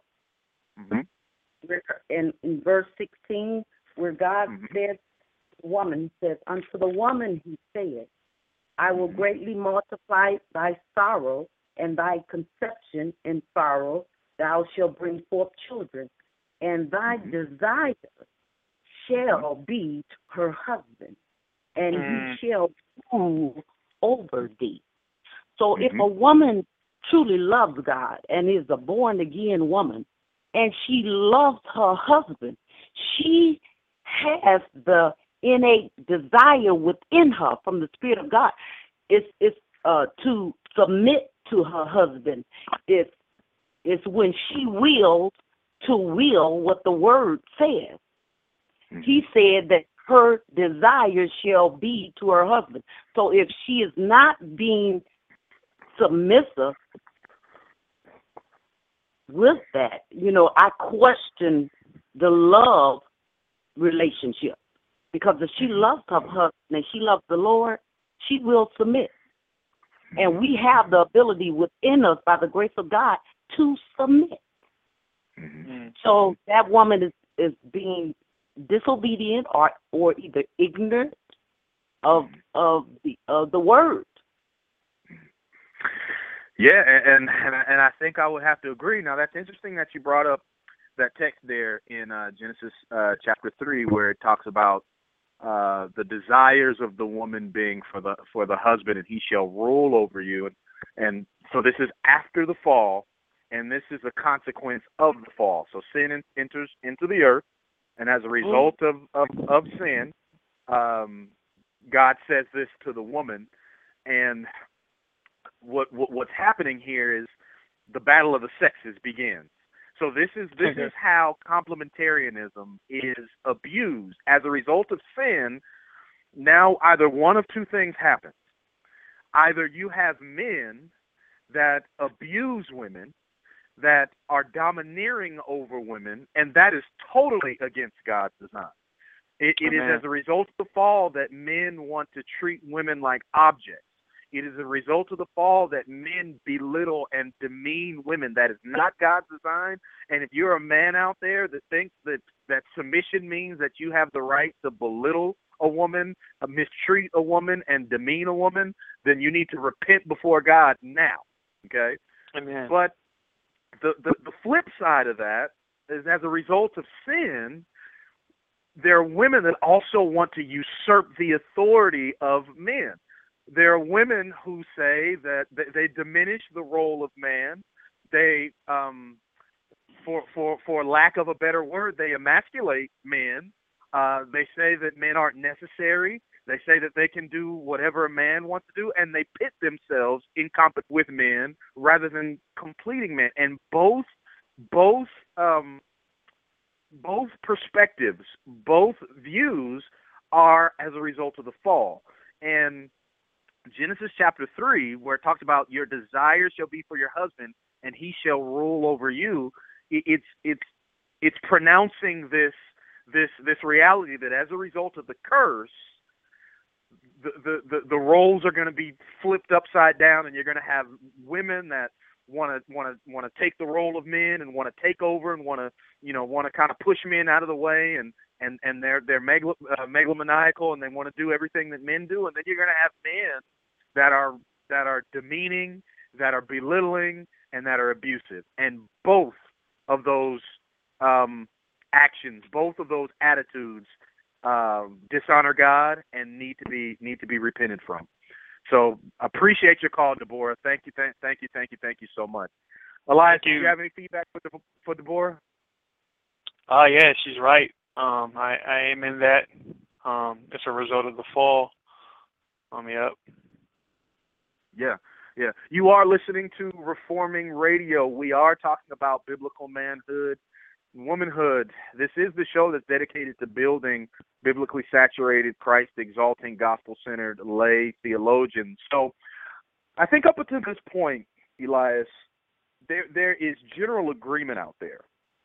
in verse 16, where God said, woman, he says, unto the woman he said, I will greatly multiply thy sorrow, and thy conception in sorrow thou shalt bring forth children, and thy desire shall be to her husband, and he shall rule over thee. So if a woman truly loves God and is a born-again woman, and she loves her husband, she has the innate desire within her from the Spirit of God. It's to submit to her husband. It's when she wills to will what the Word says. He said that her desire shall be to her husband. So if she is not being submissive with that, I question the love relationship. Because if she loves her husband and she loves the Lord, she will submit. And we have the ability within us, by the grace of God, to submit. So that woman is being disobedient or either ignorant of the word. Yeah, and I think I would have to agree. Now, that's interesting that you brought up that text there in Genesis chapter 3, where it talks about the desires of the woman being for the husband, and he shall rule over you. And so this is after the fall, and this is a consequence of the fall. So sin enters into the earth, and as a result of sin, God says this to the woman, and what's happening here is the battle of the sexes begins. So this is how complementarianism is abused. As a result of sin, now either one of two things happens. Either you have men that abuse women, that are domineering over women, and that is totally against God's design. It is as a result of the fall that men want to treat women like objects. It is a result of the fall that men belittle and demean women. That is not God's design. And if you're a man out there that thinks that submission means that you have the right to belittle a woman, mistreat a woman, and demean a woman, then you need to repent before God now. Okay? Amen. But the flip side of that is, as a result of sin, there are women that also want to usurp the authority of men. There are women who say that they diminish the role of man. They, for lack of a better word, they emasculate men. They say that men aren't necessary. They say that they can do whatever a man wants to do, and they pit themselves in competition with men rather than completing men. And both perspectives, both views are as a result of the fall. And Genesis chapter 3, where it talks about your desire shall be for your husband, and he shall rule over you. It's pronouncing this reality that as a result of the curse, the roles are going to be flipped upside down, and you're going to have women that want to take the role of men and want to take over and want to kind of push men out of the way, and they're megalomaniacal, and they want to do everything that men do. And then you're going to have men that are demeaning, that are belittling, and that are abusive. And both of those actions, both of those attitudes dishonor God and need to be repented from. So appreciate your call, Deborah. Thank you so much. Elias, do you have any feedback for Deborah? Yeah, she's right. I am in that. It's a result of the fall. Yep. Yeah. You are listening to Reforming Radio. We are talking about biblical manhood, womanhood. This is the show that's dedicated to building biblically saturated, Christ-exalting, gospel-centered lay theologians. So I think up until this point, Elias, there is general agreement out there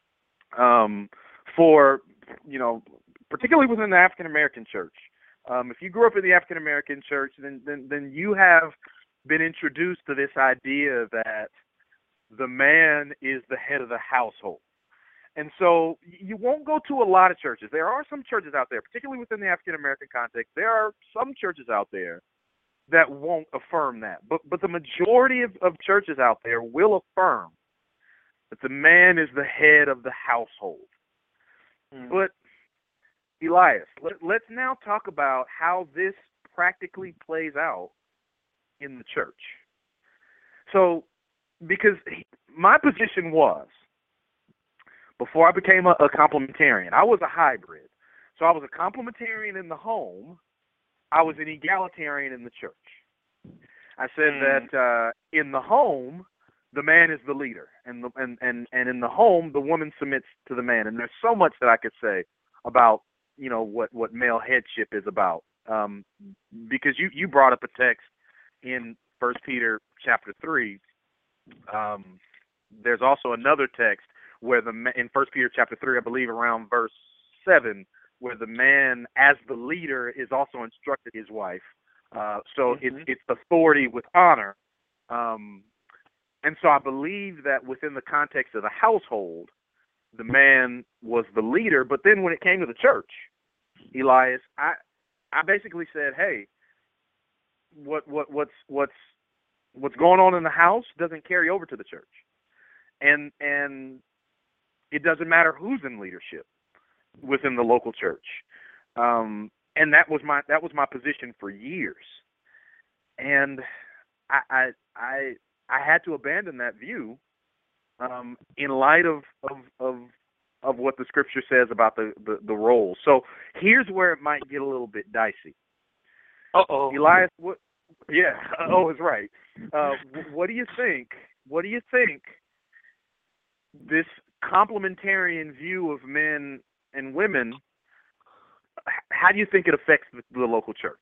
for, particularly within the African-American church. If you grew up in the African-American church, then you have been introduced to this idea that the man is the head of the household. And so you won't go to a lot of churches. There are some churches out there, particularly within the African-American context, there are some churches out there that won't affirm that. But the majority of churches out there will affirm that the man is the head of the household. But, Elias, let's now talk about how this practically plays out in the church. So, because my position was, before I became a complementarian, I was a hybrid. So I was a complementarian in the home. I was an egalitarian in the church. I said that in the home, the man is the leader, and in the home, the woman submits to the man. And there's so much that I could say about what male headship is about, because you brought up a text in 1 Peter chapter 3. There's also another text where in 1 Peter chapter 3, I believe around verse 7, where the man as the leader is also instructed his wife. So it's authority with honor. And so I believe that within the context of the household, the man was the leader. But then when it came to the church, Elias, I basically said, hey, what's going on in the house doesn't carry over to the church, and it doesn't matter who's in leadership within the local church. And that was my position for years, and I had to abandon that view in light of what the scripture says about the roles. So here's where it might get a little bit dicey. Uh-oh. Elias, what? Yeah, is right. What do you think? What do you think this complementarian view of men and women, how do you think it affects the local church?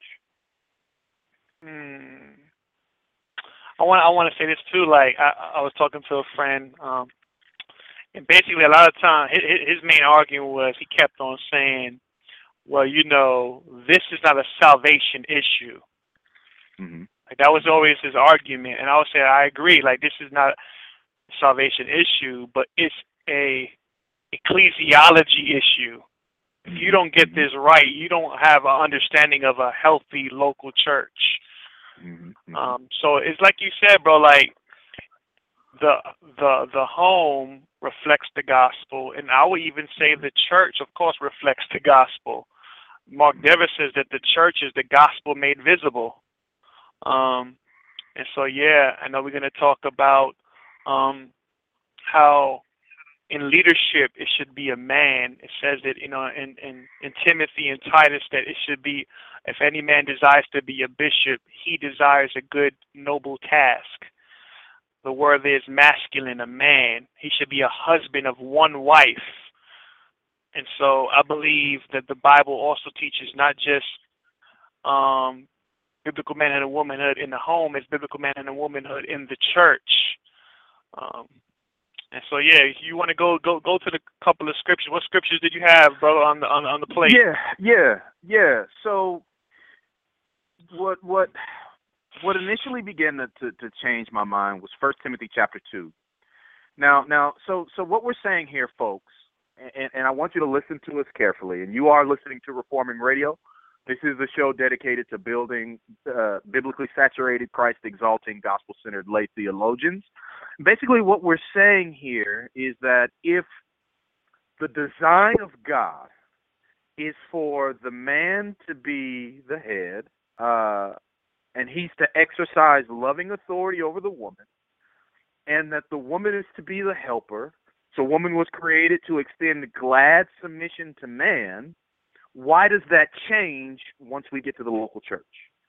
I want to say this too. Like I was talking to a friend, and basically a lot of time his main argument was he kept on saying, "Well, this is not a salvation issue." Mm-hmm. Like that was always his argument, and I would say I agree. Like this is not a salvation issue, but it's a ecclesiology issue. If you don't get this right, you don't have an understanding of a healthy local church. Mm-hmm. So it's like you said, bro. Like the home reflects the gospel, and I would even say the church, of course, reflects the gospel. Mark Dever says that the church is the gospel made visible. And so, yeah, I know we're going to talk about how in leadership it should be a man. It says that, in Timothy and Titus that it should be, if any man desires to be a bishop, he desires a good, noble task. The word is masculine, a man. He should be a husband of one wife. And so I believe that the Bible also teaches not just biblical manhood and womanhood in the home, it's biblical manhood and womanhood in the church. And so, yeah, if you want to go to the couple of scriptures. What scriptures did you have, brother, on the plate? Yeah. So what initially began to change my mind was 1 Timothy chapter 2. Now, so what we're saying here, folks, and I want you to listen to us carefully, and you are listening to Reforming Radio. This is a show dedicated to building biblically saturated, Christ-exalting, gospel-centered lay theologians. Basically, what we're saying here is that if the design of God is for the man to be the head, and he's to exercise loving authority over the woman, and that the woman is to be the helper, so woman was created to extend glad submission to man, why does that change once we get to the local church?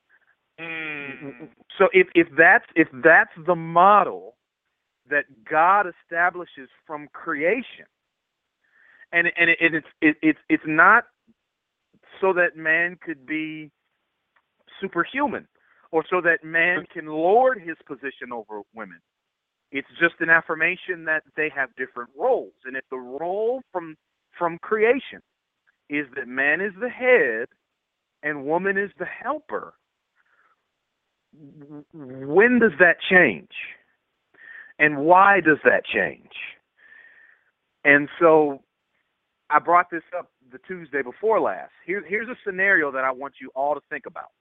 So if that's the model that God establishes from creation, and it's not so that man could be superhuman or so that man can lord his position over women. It's just an affirmation that they have different roles, and if the role from creation is that man is the head and woman is the helper, when does that change? And why does that change? And so I brought this up the Tuesday before last. Here's a scenario that I want you all to think about.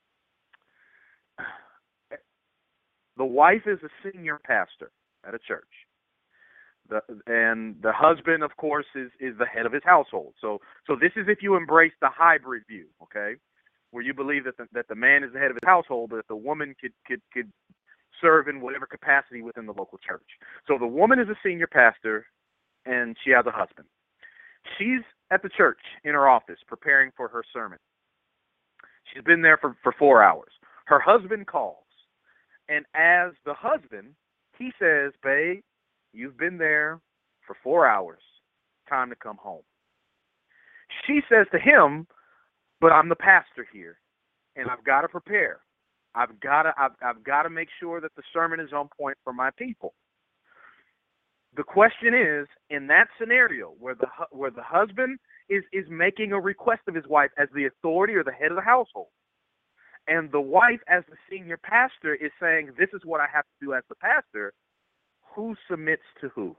The wife is a senior pastor at a church. And the husband, of course, is the head of his household. So this is if you embrace the hybrid view, okay, where you believe that the man is the head of his household, but that the woman could serve in whatever capacity within the local church. So the woman is a senior pastor, and she has a husband. She's at the church in her office preparing for her sermon. She's been there for 4 hours. Her husband calls, and as the husband, he says, "Babe, you've been there for 4 hours. Time to come home." She says to him, "But I'm the pastor here, and I've got to prepare. I've got to make sure that the sermon is on point for my people." The question is, in that scenario where the husband is making a request of his wife as the authority or the head of the household, and the wife as the senior pastor is saying, "This is what I have to do as the pastor," who submits to who?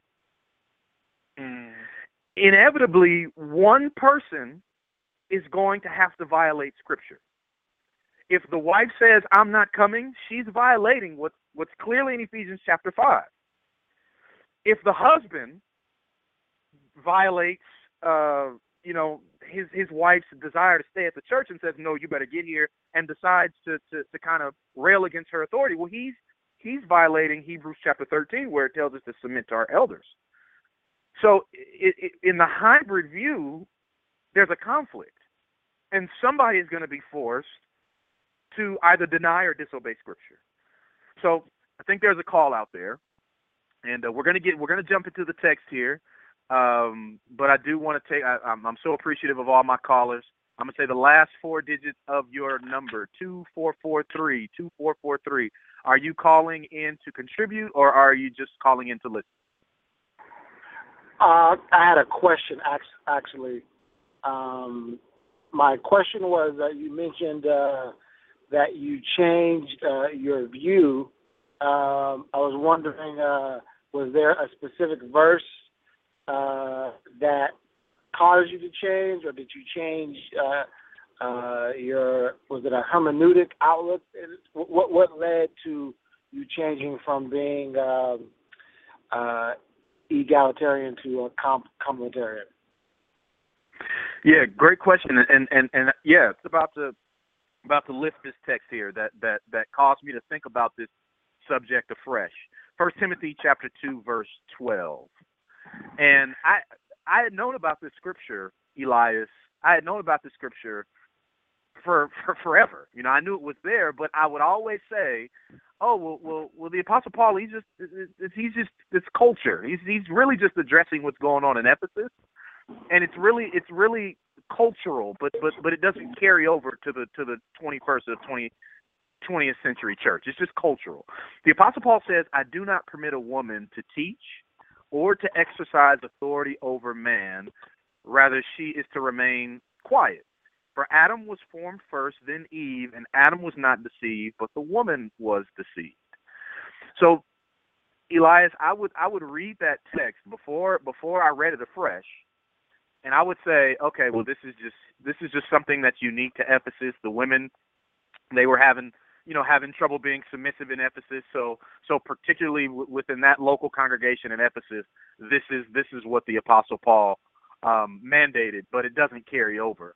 Inevitably, one person is going to have to violate Scripture. If the wife says, "I'm not coming," she's violating what's clearly in Ephesians chapter 5. If the husband violates, his wife's desire to stay at the church and says, "No, you better get here," and decides to kind of rail against her authority, well, he's he's violating Hebrews chapter 13, where it tells us to submit to our elders. So in the hybrid view, there's a conflict. And somebody is going to be forced to either deny or disobey Scripture. So I think there's a call out there. And we're going to jump into the text here. But I do want to I'm so appreciative of all my callers. I'm going to say the last 4 digits of your number, 2443, 2443. Are you calling in to contribute, or are you just calling in to listen? I had a question, actually. My question was that you mentioned that you changed your view. I was wondering, was there a specific verse that caused you to change, or did you change was it a hermeneutic outlook? What led to you changing from being egalitarian to complementarian? Yeah, great question, and yeah, it's about to lift this text here that caused me to think about this subject afresh. 1 Timothy chapter 2, verse 12. And I had known about this scripture, Elias. I had known about this scripture for forever. You know, I knew it was there, but I would always say, "Oh, well, the Apostle Paul, he's just it's culture. He's really just addressing what's going on in Ephesus, and it's really cultural, but it doesn't carry over to the 21st or 20th century church. It's just cultural." The Apostle Paul says, "I do not permit a woman to teach or to exercise authority over man. Rather, she is to remain quiet. For Adam was formed first, then Eve, and Adam was not deceived, but the woman was deceived." So, Elias, I would read that text before I read it afresh, and I would say, okay, well, this is just something that's unique to Ephesus. The women, they were having trouble being submissive in Ephesus. So particularly within that local congregation in Ephesus, this is what the Apostle Paul mandated, but it doesn't carry over.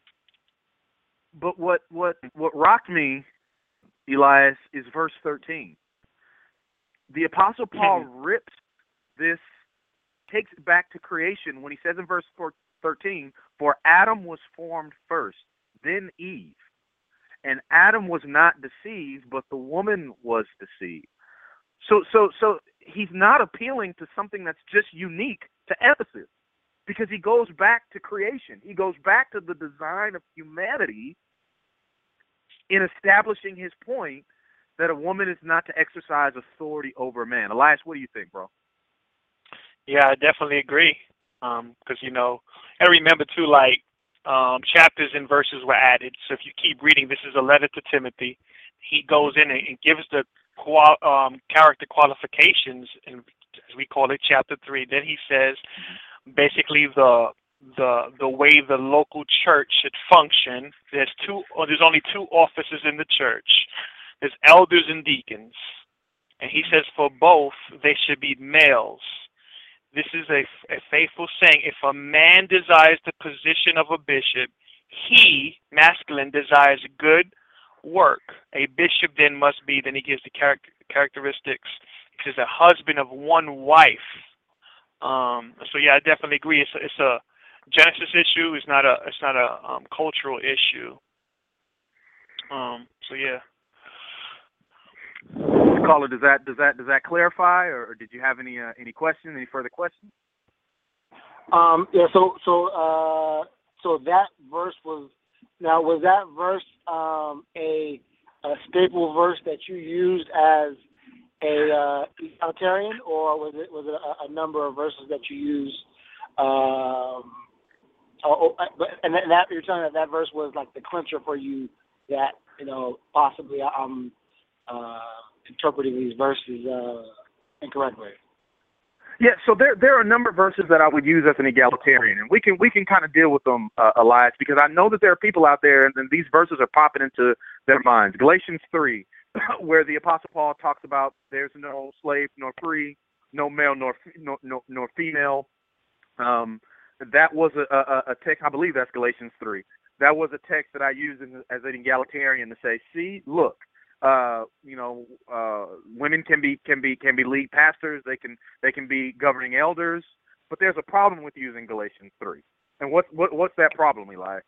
But what rocked me, Elias, is verse 13. The Apostle Paul rips this, takes it back to creation when he says in verse 13, "For Adam was formed first, then Eve. And Adam was not deceived, but the woman was deceived." So he's not appealing to something that's just unique to Ephesus, because he goes back to creation. He goes back to the design of humanity in establishing his point that a woman is not to exercise authority over a man. Elias, what do you think, bro? Yeah, I definitely agree. Because, I remember, too, like, chapters and verses were added. So if you keep reading, this is a letter to Timothy. He goes in and gives the character qualifications, and as we call it, chapter 3. Then he says, basically, the way the local church should function. There's only 2 offices in the church. There's elders and deacons. And he says for both, they should be males. This is a faithful saying. If a man desires the position of a bishop, he, masculine, desires good work. A bishop then must be, then he gives the characteristics. He says a husband of one wife. So yeah, I definitely agree. It's a Genesis issue. It's not a cultural issue. So yeah. Caller, does that clarify, or did you have any questions, any further questions? Yeah. So that verse was that verse a staple verse that you used as a egalitarian, or was it a number of verses that you used? And that you're telling that verse was like the clincher for you, that possibly I'm interpreting these verses incorrectly. Yeah, so there are a number of verses that I would use as an egalitarian, and we can kind of deal with them, Elias, because I know that there are people out there, and these verses are popping into their minds. Galatians 3, where the Apostle Paul talks about there's no slave nor free, no male nor female. That was a text. I believe that's Galatians 3. That was a text that I used as an egalitarian to say, see, look, Women can be lead pastors. They can be governing elders. But there's a problem with using Galatians 3. And what's that problem, Eli?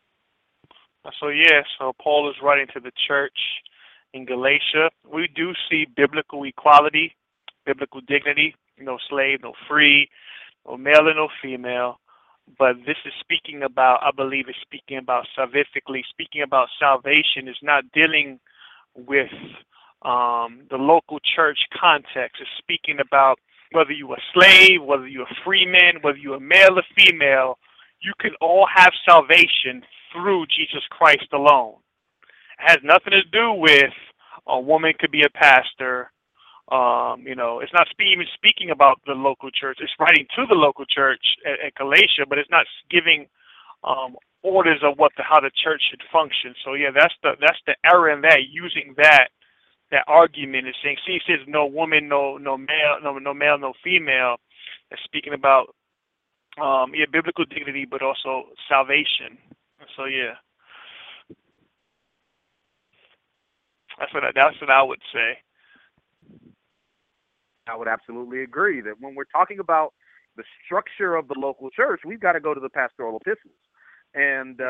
So Paul is writing to the church in Galatia. We do see biblical equality, biblical dignity, no slave, no free, no male and no female. But this is speaking about, I believe it's speaking about salvifically, speaking about salvation is not dealing with the local church context. It's speaking about whether you're a slave, whether you're a free man, whether you're a male or female, you can all have salvation through Jesus Christ alone. It has nothing to do with a woman could be a pastor. It's not even speaking about the local church. It's writing to the local church at Galatia, but it's not giving orders of how the church should function. So yeah, that's the error in that, using that argument is saying, see, it says no woman, no male, no female. It's speaking about biblical dignity, but also salvation. So yeah, that's what I would say. I would absolutely agree that when we're talking about the structure of the local church, we've got to go to the pastoral epistles. And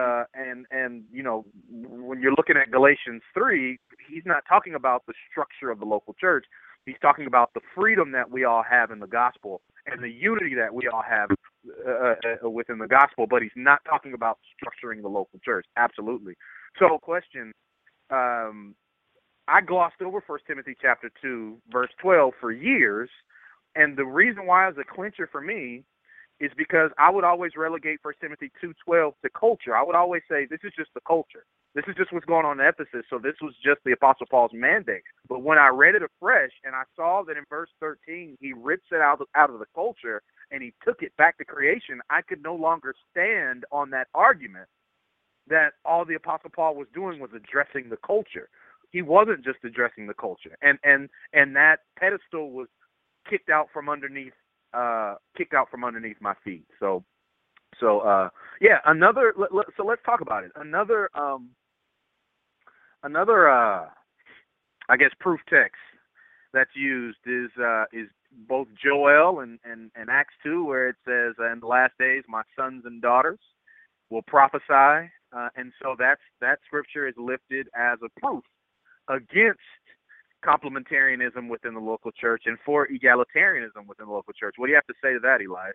when you're looking at Galatians 3, he's not talking about the structure of the local church. He's talking about the freedom that we all have in the gospel and the unity that we all have within the gospel, but he's not talking about structuring the local church. Absolutely. So, question, I glossed over 1 Timothy chapter 2, verse 12 for years, and the reason why it's a clincher for me is because I would always relegate 1 Timothy 2:12 to culture. I would always say this is just the culture. This is just what's going on in Ephesus, so this was just the Apostle Paul's mandate. But when I read it afresh and I saw that in verse 13 he rips it out of the culture and he took it back to creation, I could no longer stand on that argument that all the Apostle Paul was doing was addressing the culture. He wasn't just addressing the culture, and that pedestal was kicked out from underneath my feet. So another. So let's talk about it. Another I guess proof text that's used is both Joel and Acts 2, where it says, "In the last days, my sons and daughters will prophesy," and so that scripture is lifted as a proof against complementarianism within the local church and for egalitarianism within the local church. What do you have to say to that, Eli?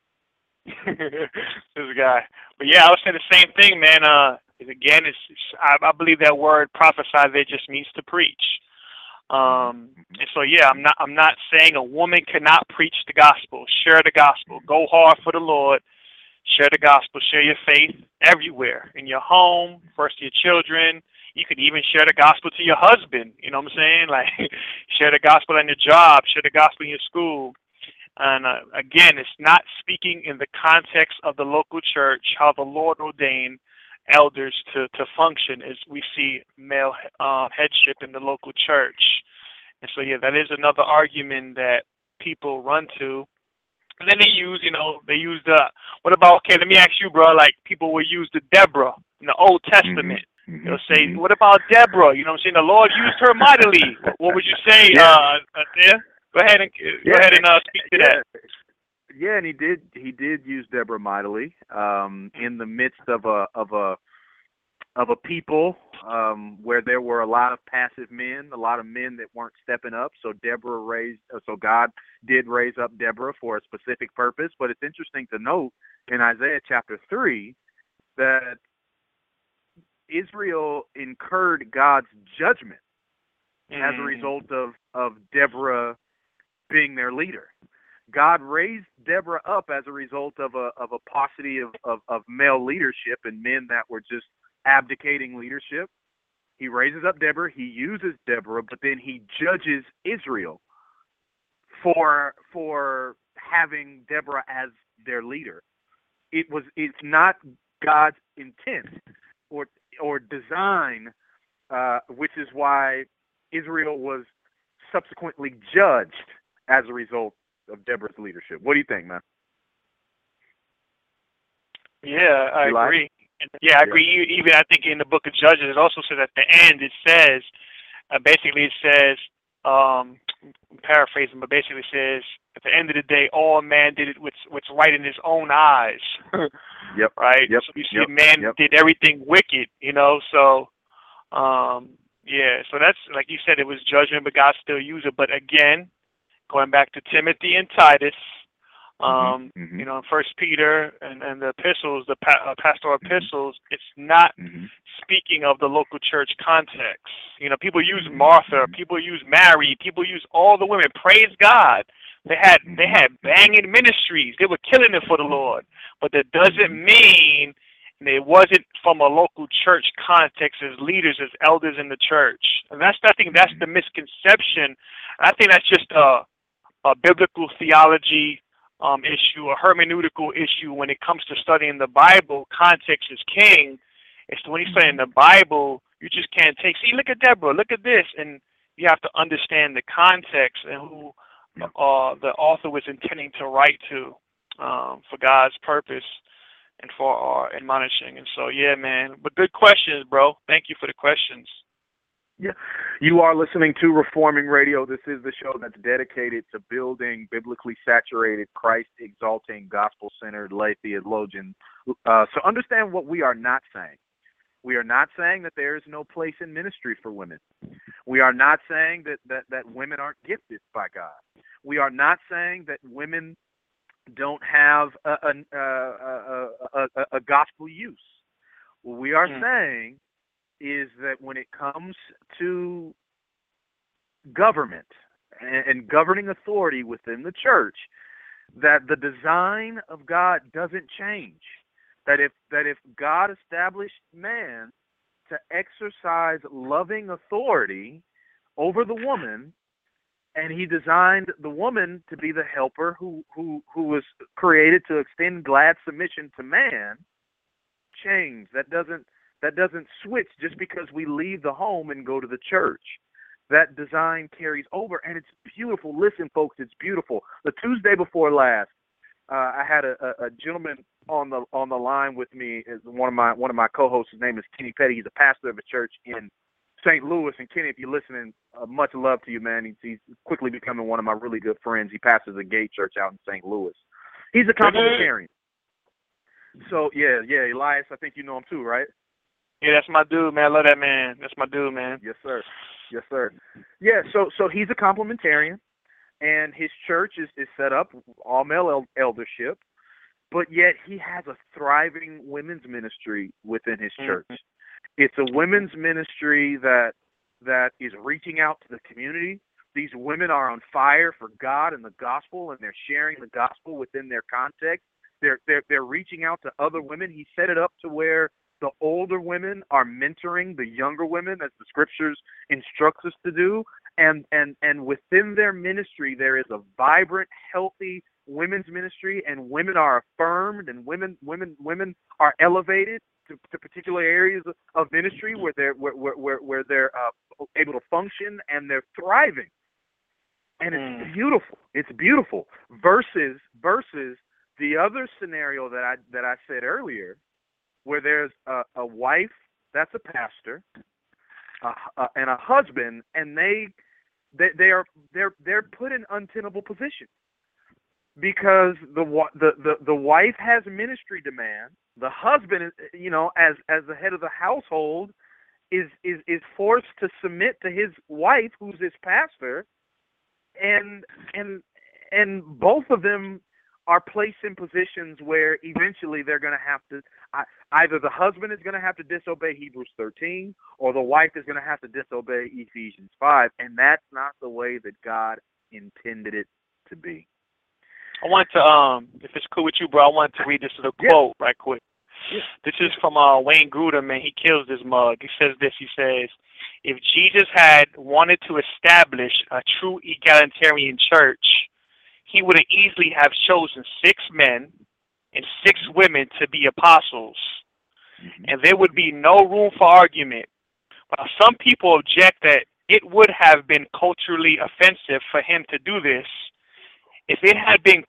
This guy. But yeah, I would say the same thing, man. Again, I believe that word prophesy there just means to preach. And so yeah, I'm not saying a woman cannot preach the gospel, share the gospel, go hard for the Lord, share the gospel, share your faith everywhere, in your home, first to your children. You could even share the gospel to your husband, you know what I'm saying? Like, share the gospel on your job, share the gospel in your school. And again, it's not speaking in the context of the local church, how the Lord ordained elders to function as we see male headship in the local church. And so, yeah, that is another argument that people run to. And then they use what about, okay, let me ask you, bro, like people will use the Deborah in the Old Testament. They'll say, what about Deborah? You know what I'm saying? The Lord used her mightily. What would you say? Yeah. Go ahead and speak to that. Yeah, and he did use Deborah mightily in the midst of a people where there were a lot of passive men, a lot of men that weren't stepping up. So God did raise up Deborah for a specific purpose. But it's interesting to note in Isaiah chapter 3 that Israel incurred God's judgment as a result of Deborah being their leader. God raised Deborah up as a result of a paucity of male leadership and men that were just abdicating leadership. He raises up Deborah, he uses Deborah, but then he judges Israel for having Deborah as their leader. It's not God's intent or design, which is why Israel was subsequently judged as a result of Deborah's leadership. What do you think, man? Yeah, I agree. Yeah, I agree. Even I think in the book of Judges, it also says at the end, it says, basically it says, I'm paraphrasing, but basically it says, at the end of the day, all man did it what's right in his own eyes. Yep. Right? Yep. So you see, man did everything wicked, so, so that's, like you said, it was judgment, but God still used it. But again, going back to Timothy and Titus, in First Peter and the epistles, the pastoral epistles, it's not speaking of the local church context. People use Martha, people use Mary, people use all the women. Praise God. They had banging ministries. They were killing it for the Lord. But that doesn't mean it wasn't from a local church context as leaders, as elders in the church. And I think that's the misconception. I think that's just a biblical theology issue, a hermeneutical issue when it comes to studying the Bible. Context is king. It's when you study in the Bible, you just can't see, look at Deborah, look at this. And you have to understand the context and who the author was intending to write to for God's purpose and for our admonishing. And so, yeah, man. But good questions, bro. Thank you for the questions. Yeah. You are listening to Reforming Radio. This is the show that's dedicated to building biblically saturated, Christ-exalting, gospel-centered lay theologians. So understand what we are not saying. We are not saying that there is no place in ministry for women. We are not saying that women aren't gifted by God. We are not saying that women don't have a gospel use. What we are saying is that when it comes to government and governing authority within the church, that the design of God doesn't change. That if God established man to exercise loving authority over the woman, and he designed the woman to be the helper who was created to extend glad submission to man, change. That doesn't switch just because we leave the home and go to the church. That design carries over, and it's beautiful. Listen, folks, it's beautiful. The Tuesday before last, I had a gentleman on the line with me. One of my co-hosts. His name is Kenny Petty. He's a pastor of a church in St. Louis. And Kenny, if you're listening, much love to you, man. He's quickly becoming one of my really good friends. He pastors a gay church out in St. Louis. He's a complementarian. So yeah, Elias, I think you know him too, right? Yeah, that's my dude, man. I love that man. That's my dude, man. Yes, sir. Yeah, so he's a complementarian, and his church is set up all male eldership, but yet he has a thriving women's ministry within his church. It's a women's ministry that is reaching out to the community. These women are on fire for God and the gospel, and they're sharing the gospel within their context. They're reaching out to other women. He set it up to where the older women are mentoring the younger women, as the scriptures instructs us to do. And within their ministry, there is a vibrant, healthy women's ministry, and women are affirmed, and women are elevated to particular areas of ministry where they're able to function, and they're thriving. And it's beautiful. It's beautiful. Versus the other scenario that I said earlier, where there's a wife that's a pastor, and a husband, and they're put in untenable positions because the wife has ministry demands. The husband, as the head of the household, is forced to submit to his wife, who's his pastor, and both of them are placed in positions where eventually they're going to have to, either the husband is going to have to disobey Hebrews 13, or the wife is going to have to disobey Ephesians 5, and that's not the way that God intended it to be. I want to, if it's cool with you, bro, I want to read this little quote right quick. Yeah. This is from Wayne Grudem, man. He kills this mug. He says this. He says, if Jesus had wanted to establish a true egalitarian church, he would have easily have chosen 6 men and 6 women to be apostles, and there would be no room for argument. But some people object that it would have been culturally offensive for him to do this. If it had been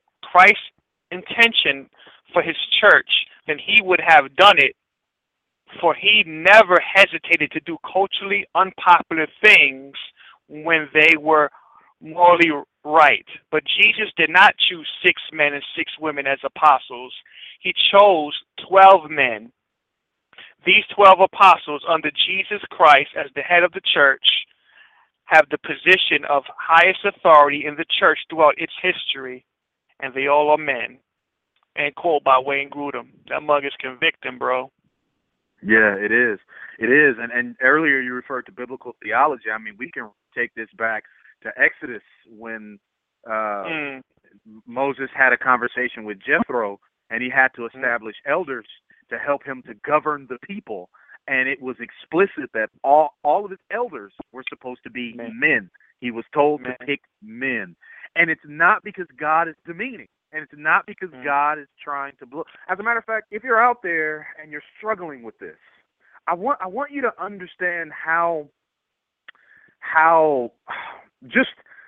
Christ's intention for his church, then he would have done it For he never hesitated to do culturally unpopular things when they were morally right. But Jesus did not choose 6 men and 6 women as apostles. He chose 12 men. These 12 apostles under Jesus Christ as the head of the church have the position of highest authority in the church throughout its history, and they all are men. And quote by Wayne Grudem. That mug is convicting, bro. Yeah, it is. It is. And earlier you referred to biblical theology. I mean, we can take this back to Exodus when Moses had a conversation with Jethro, and he had to establish elders to help him to govern the people. And it was explicit that all of his elders were supposed to be men. He was told to pick men. And it's not because God is demeaning. And it's not because God is trying to blow. As a matter of fact, if you're out there and you're struggling with this, I want you to understand how just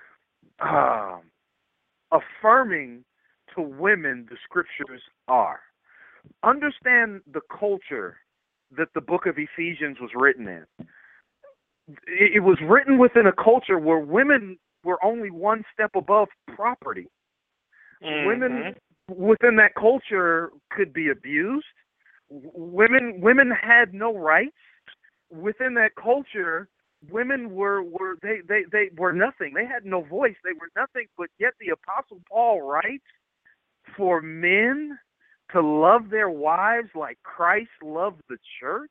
affirming to women the scriptures are. Understand the culture that the book of Ephesians was written in. It was written within a culture where women were only one step above property. Women within that culture could be abused. Women had no rights. Within that culture, women were nothing. They had no voice. They were nothing. But yet the Apostle Paul writes for men to love their wives like Christ loved the church.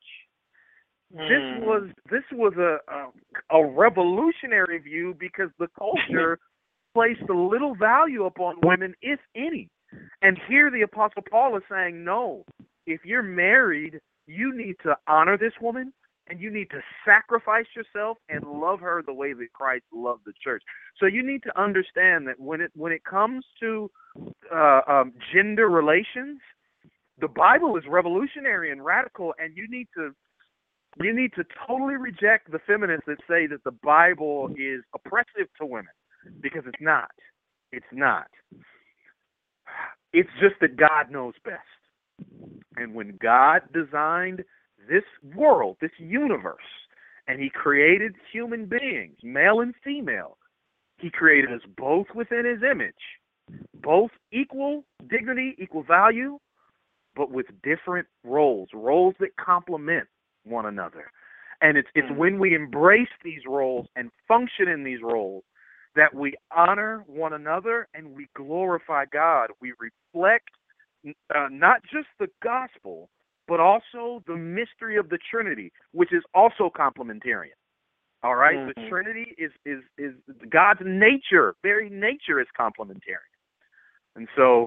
This was a revolutionary view because the culture placed a little value upon women, if any. And here the Apostle Paul is saying, no, if you're married, you need to honor this woman, and you need to sacrifice yourself and love her the way that Christ loved the church. So you need to understand that when it comes to gender relations, the Bible is revolutionary and radical, and you need to totally reject the feminists that say that the Bible is oppressive to women. Because it's not. It's not. It's just that God knows best. And when God designed this world, this universe, and he created human beings, male and female, he created us both within his image, both equal dignity, equal value, but with different roles that complement one another. And it's when we embrace these roles and function in these roles that we honor one another and we glorify God. We reflect not just the gospel, but also the mystery of the Trinity, which is also complementarian. All right? The Trinity is God's nature, very nature is complementarian. And so,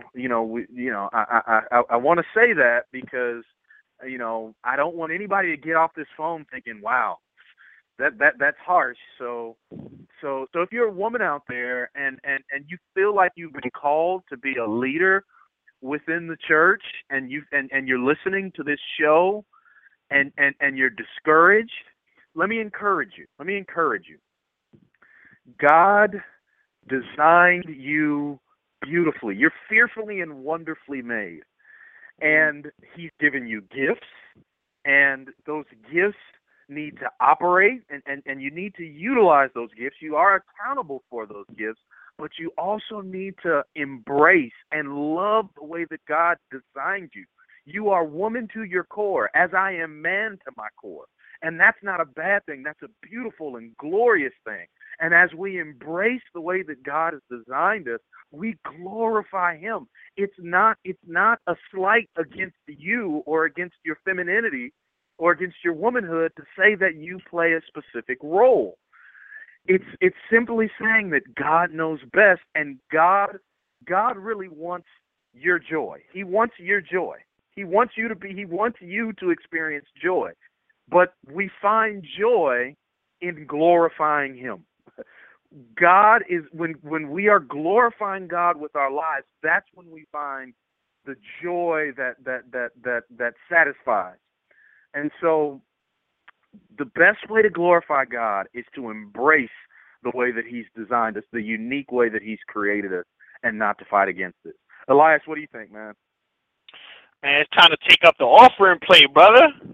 I want to say that because, I don't want anybody to get off this phone thinking, wow, that's harsh. So if you're a woman out there and you feel like you've been called to be a leader within the church and you're listening to this show and you're discouraged, let me encourage you. God designed you beautifully. You're fearfully and wonderfully made. And he's given you gifts, and those gifts need to operate, and you need to utilize those gifts. You are accountable for those gifts, but you also need to embrace and love the way that God designed you. You are woman to your core, as I am man to my core. And that's not a bad thing. That's a beautiful and glorious thing. And as we embrace the way that God has designed us, we glorify him. It's not a slight against you or against your femininity or against your womanhood to say that you play a specific role. It's simply saying that God knows best, and God really wants your joy. He wants your joy. He wants you to experience joy. But we find joy in glorifying him. God is when we are glorifying God with our lives, that's when we find the joy that satisfies. And so the best way to glorify God is to embrace the way that he's designed us, the unique way that he's created us, and not to fight against it. Elias, what do you think, man? Man, it's time to take up the offering plate, brother.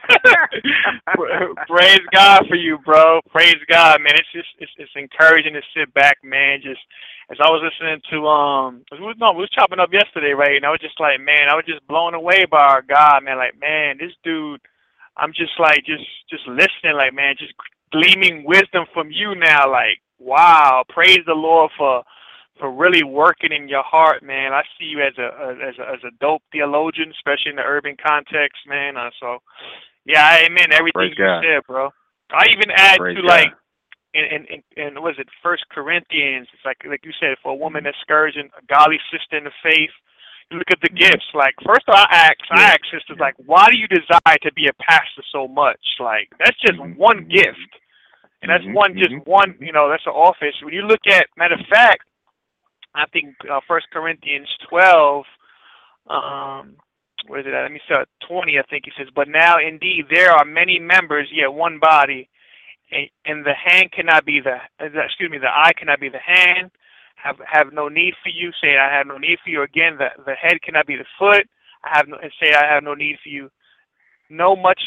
Praise God for you, bro. Praise God, man. It's encouraging to sit back, man. Just as I was listening to we was chopping up yesterday, right? And I was just like, man, I was just blown away by our God, man. Like, man, this dude, I'm just like just listening, like, man, just gleaming wisdom from you now. Like, wow, praise the Lord for really working in your heart, man. I see you as a dope theologian, especially in the urban context, man. So, yeah, amen. Everything you said, bro. I even add to like, in what is it, First Corinthians? It's like you said, for a woman that's scourging, a godly sister in the faith. You look at the gifts. Like, first of all, I ask sisters, like, why do you desire to be a pastor so much? Like, that's just one gift, and that's one, you know, that's an office. When you look at, matter of fact, I think 1 Corinthians 12, where is it at? Let me start 20, I think he says, but now indeed there are many members, yet one body, and the hand cannot be the eye cannot be the hand, have no need for you, say I have no need for you. Again, the head cannot be the foot, I have no need for you. No much,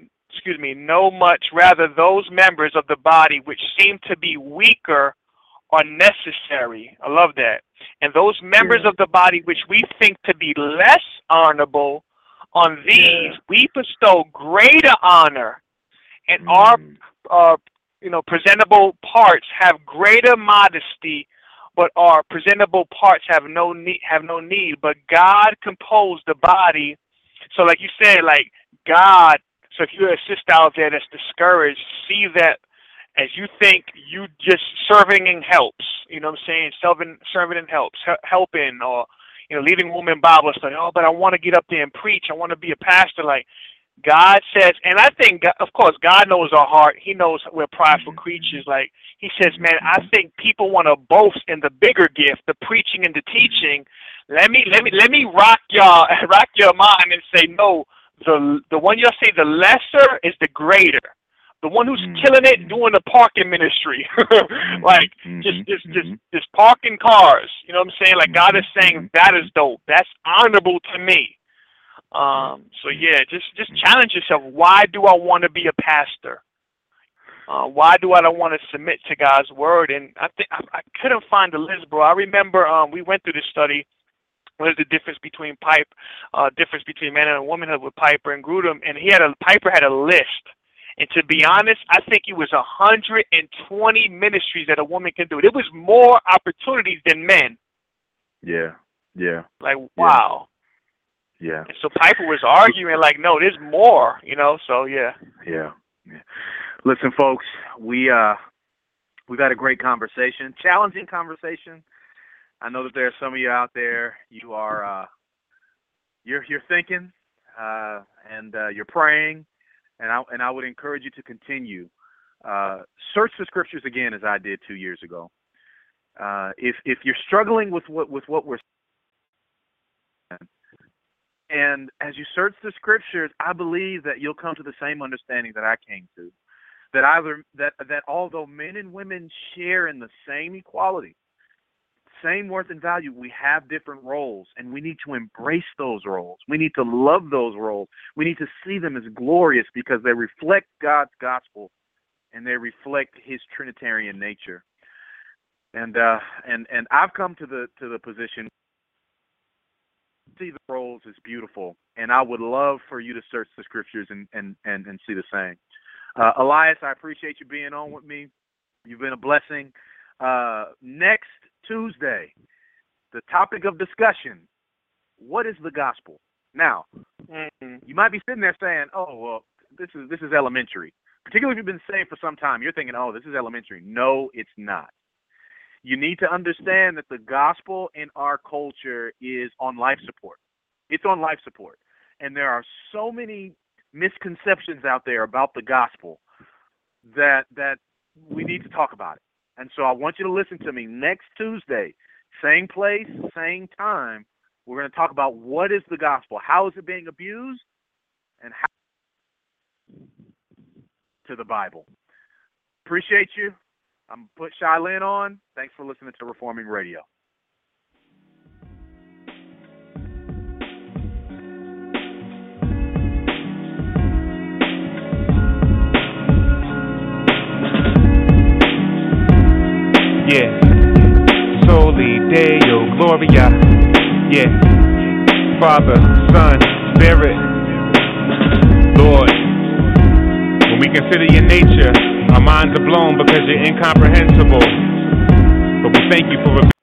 rather those members of the body which seem to be weaker are necessary. I love that. And those members of the body which we think to be less honorable, on these we bestow greater honor, and our presentable parts have greater modesty, but our presentable parts have no need. But God composed the body. So like you said, like God, so if you're a sister out there that's discouraged, see that as you think you just serving helps, you know what I'm saying? Serving helps, helping, or, you know, leading women Bible study. Oh, but I want to get up there and preach. I want to be a pastor. Like God says, and I think, of course, God knows our heart. He knows we're prideful creatures. Like he says, man, I think people want to boast in the bigger gift, the preaching and the teaching. Let me rock your mind and say, no, the one you'll say the lesser is the greater. The one who's killing it, doing the parking ministry, like just parking cars. You know what I'm saying? Like God is saying that is dope. That's honorable to me. So yeah, just challenge yourself. Why do I want to be a pastor? Why do I don't want to submit to God's word? And I couldn't find the list, bro. I remember we went through this study. What is the difference between man and womanhood with Piper and Grudem? And Piper had a list. And to be honest, I think it was 120 ministries that a woman can do. There was more opportunities than men. Yeah. Like, wow. Yeah. And so Piper was arguing, like, no, there's more, you know, so yeah. Yeah. Listen, folks, we've had a great conversation, challenging conversation. I know that there are some of you out there, you are, you're thinking, and you're praying. And I would encourage you to continue. Search the scriptures again, as I did 2 years ago. If you're struggling with what we're saying, and as you search the scriptures, I believe that you'll come to the same understanding that I came to. That although men and women share in the same equality, same worth and value, we have different roles, and we need to embrace those roles. We need to love those roles. We need to see them as glorious because they reflect God's gospel and they reflect His Trinitarian nature. And I've come to the position see the roles is beautiful, and I would love for you to search the scriptures and see the same. Elias, I appreciate you being on with me. You've been a blessing. Next Tuesday, the topic of discussion, what is the gospel? Now, you might be sitting there saying, oh, well, this is elementary. Particularly if you've been saved for some time, you're thinking, oh, this is elementary. No, it's not. You need to understand that the gospel in our culture is on life support. It's on life support. And there are so many misconceptions out there about the gospel that we need to talk about it. And so I want you to listen to me next Tuesday, same place, same time. We're going to talk about what is the gospel, how is it being abused, and how to the Bible. Appreciate you. I'm going to put Shylin on. Thanks for listening to Reforming Radio. Yeah. Soli Deo Gloria. Yeah. Father, Son, Spirit. Lord. When we consider your nature, our minds are blown because you're incomprehensible. But we thank you for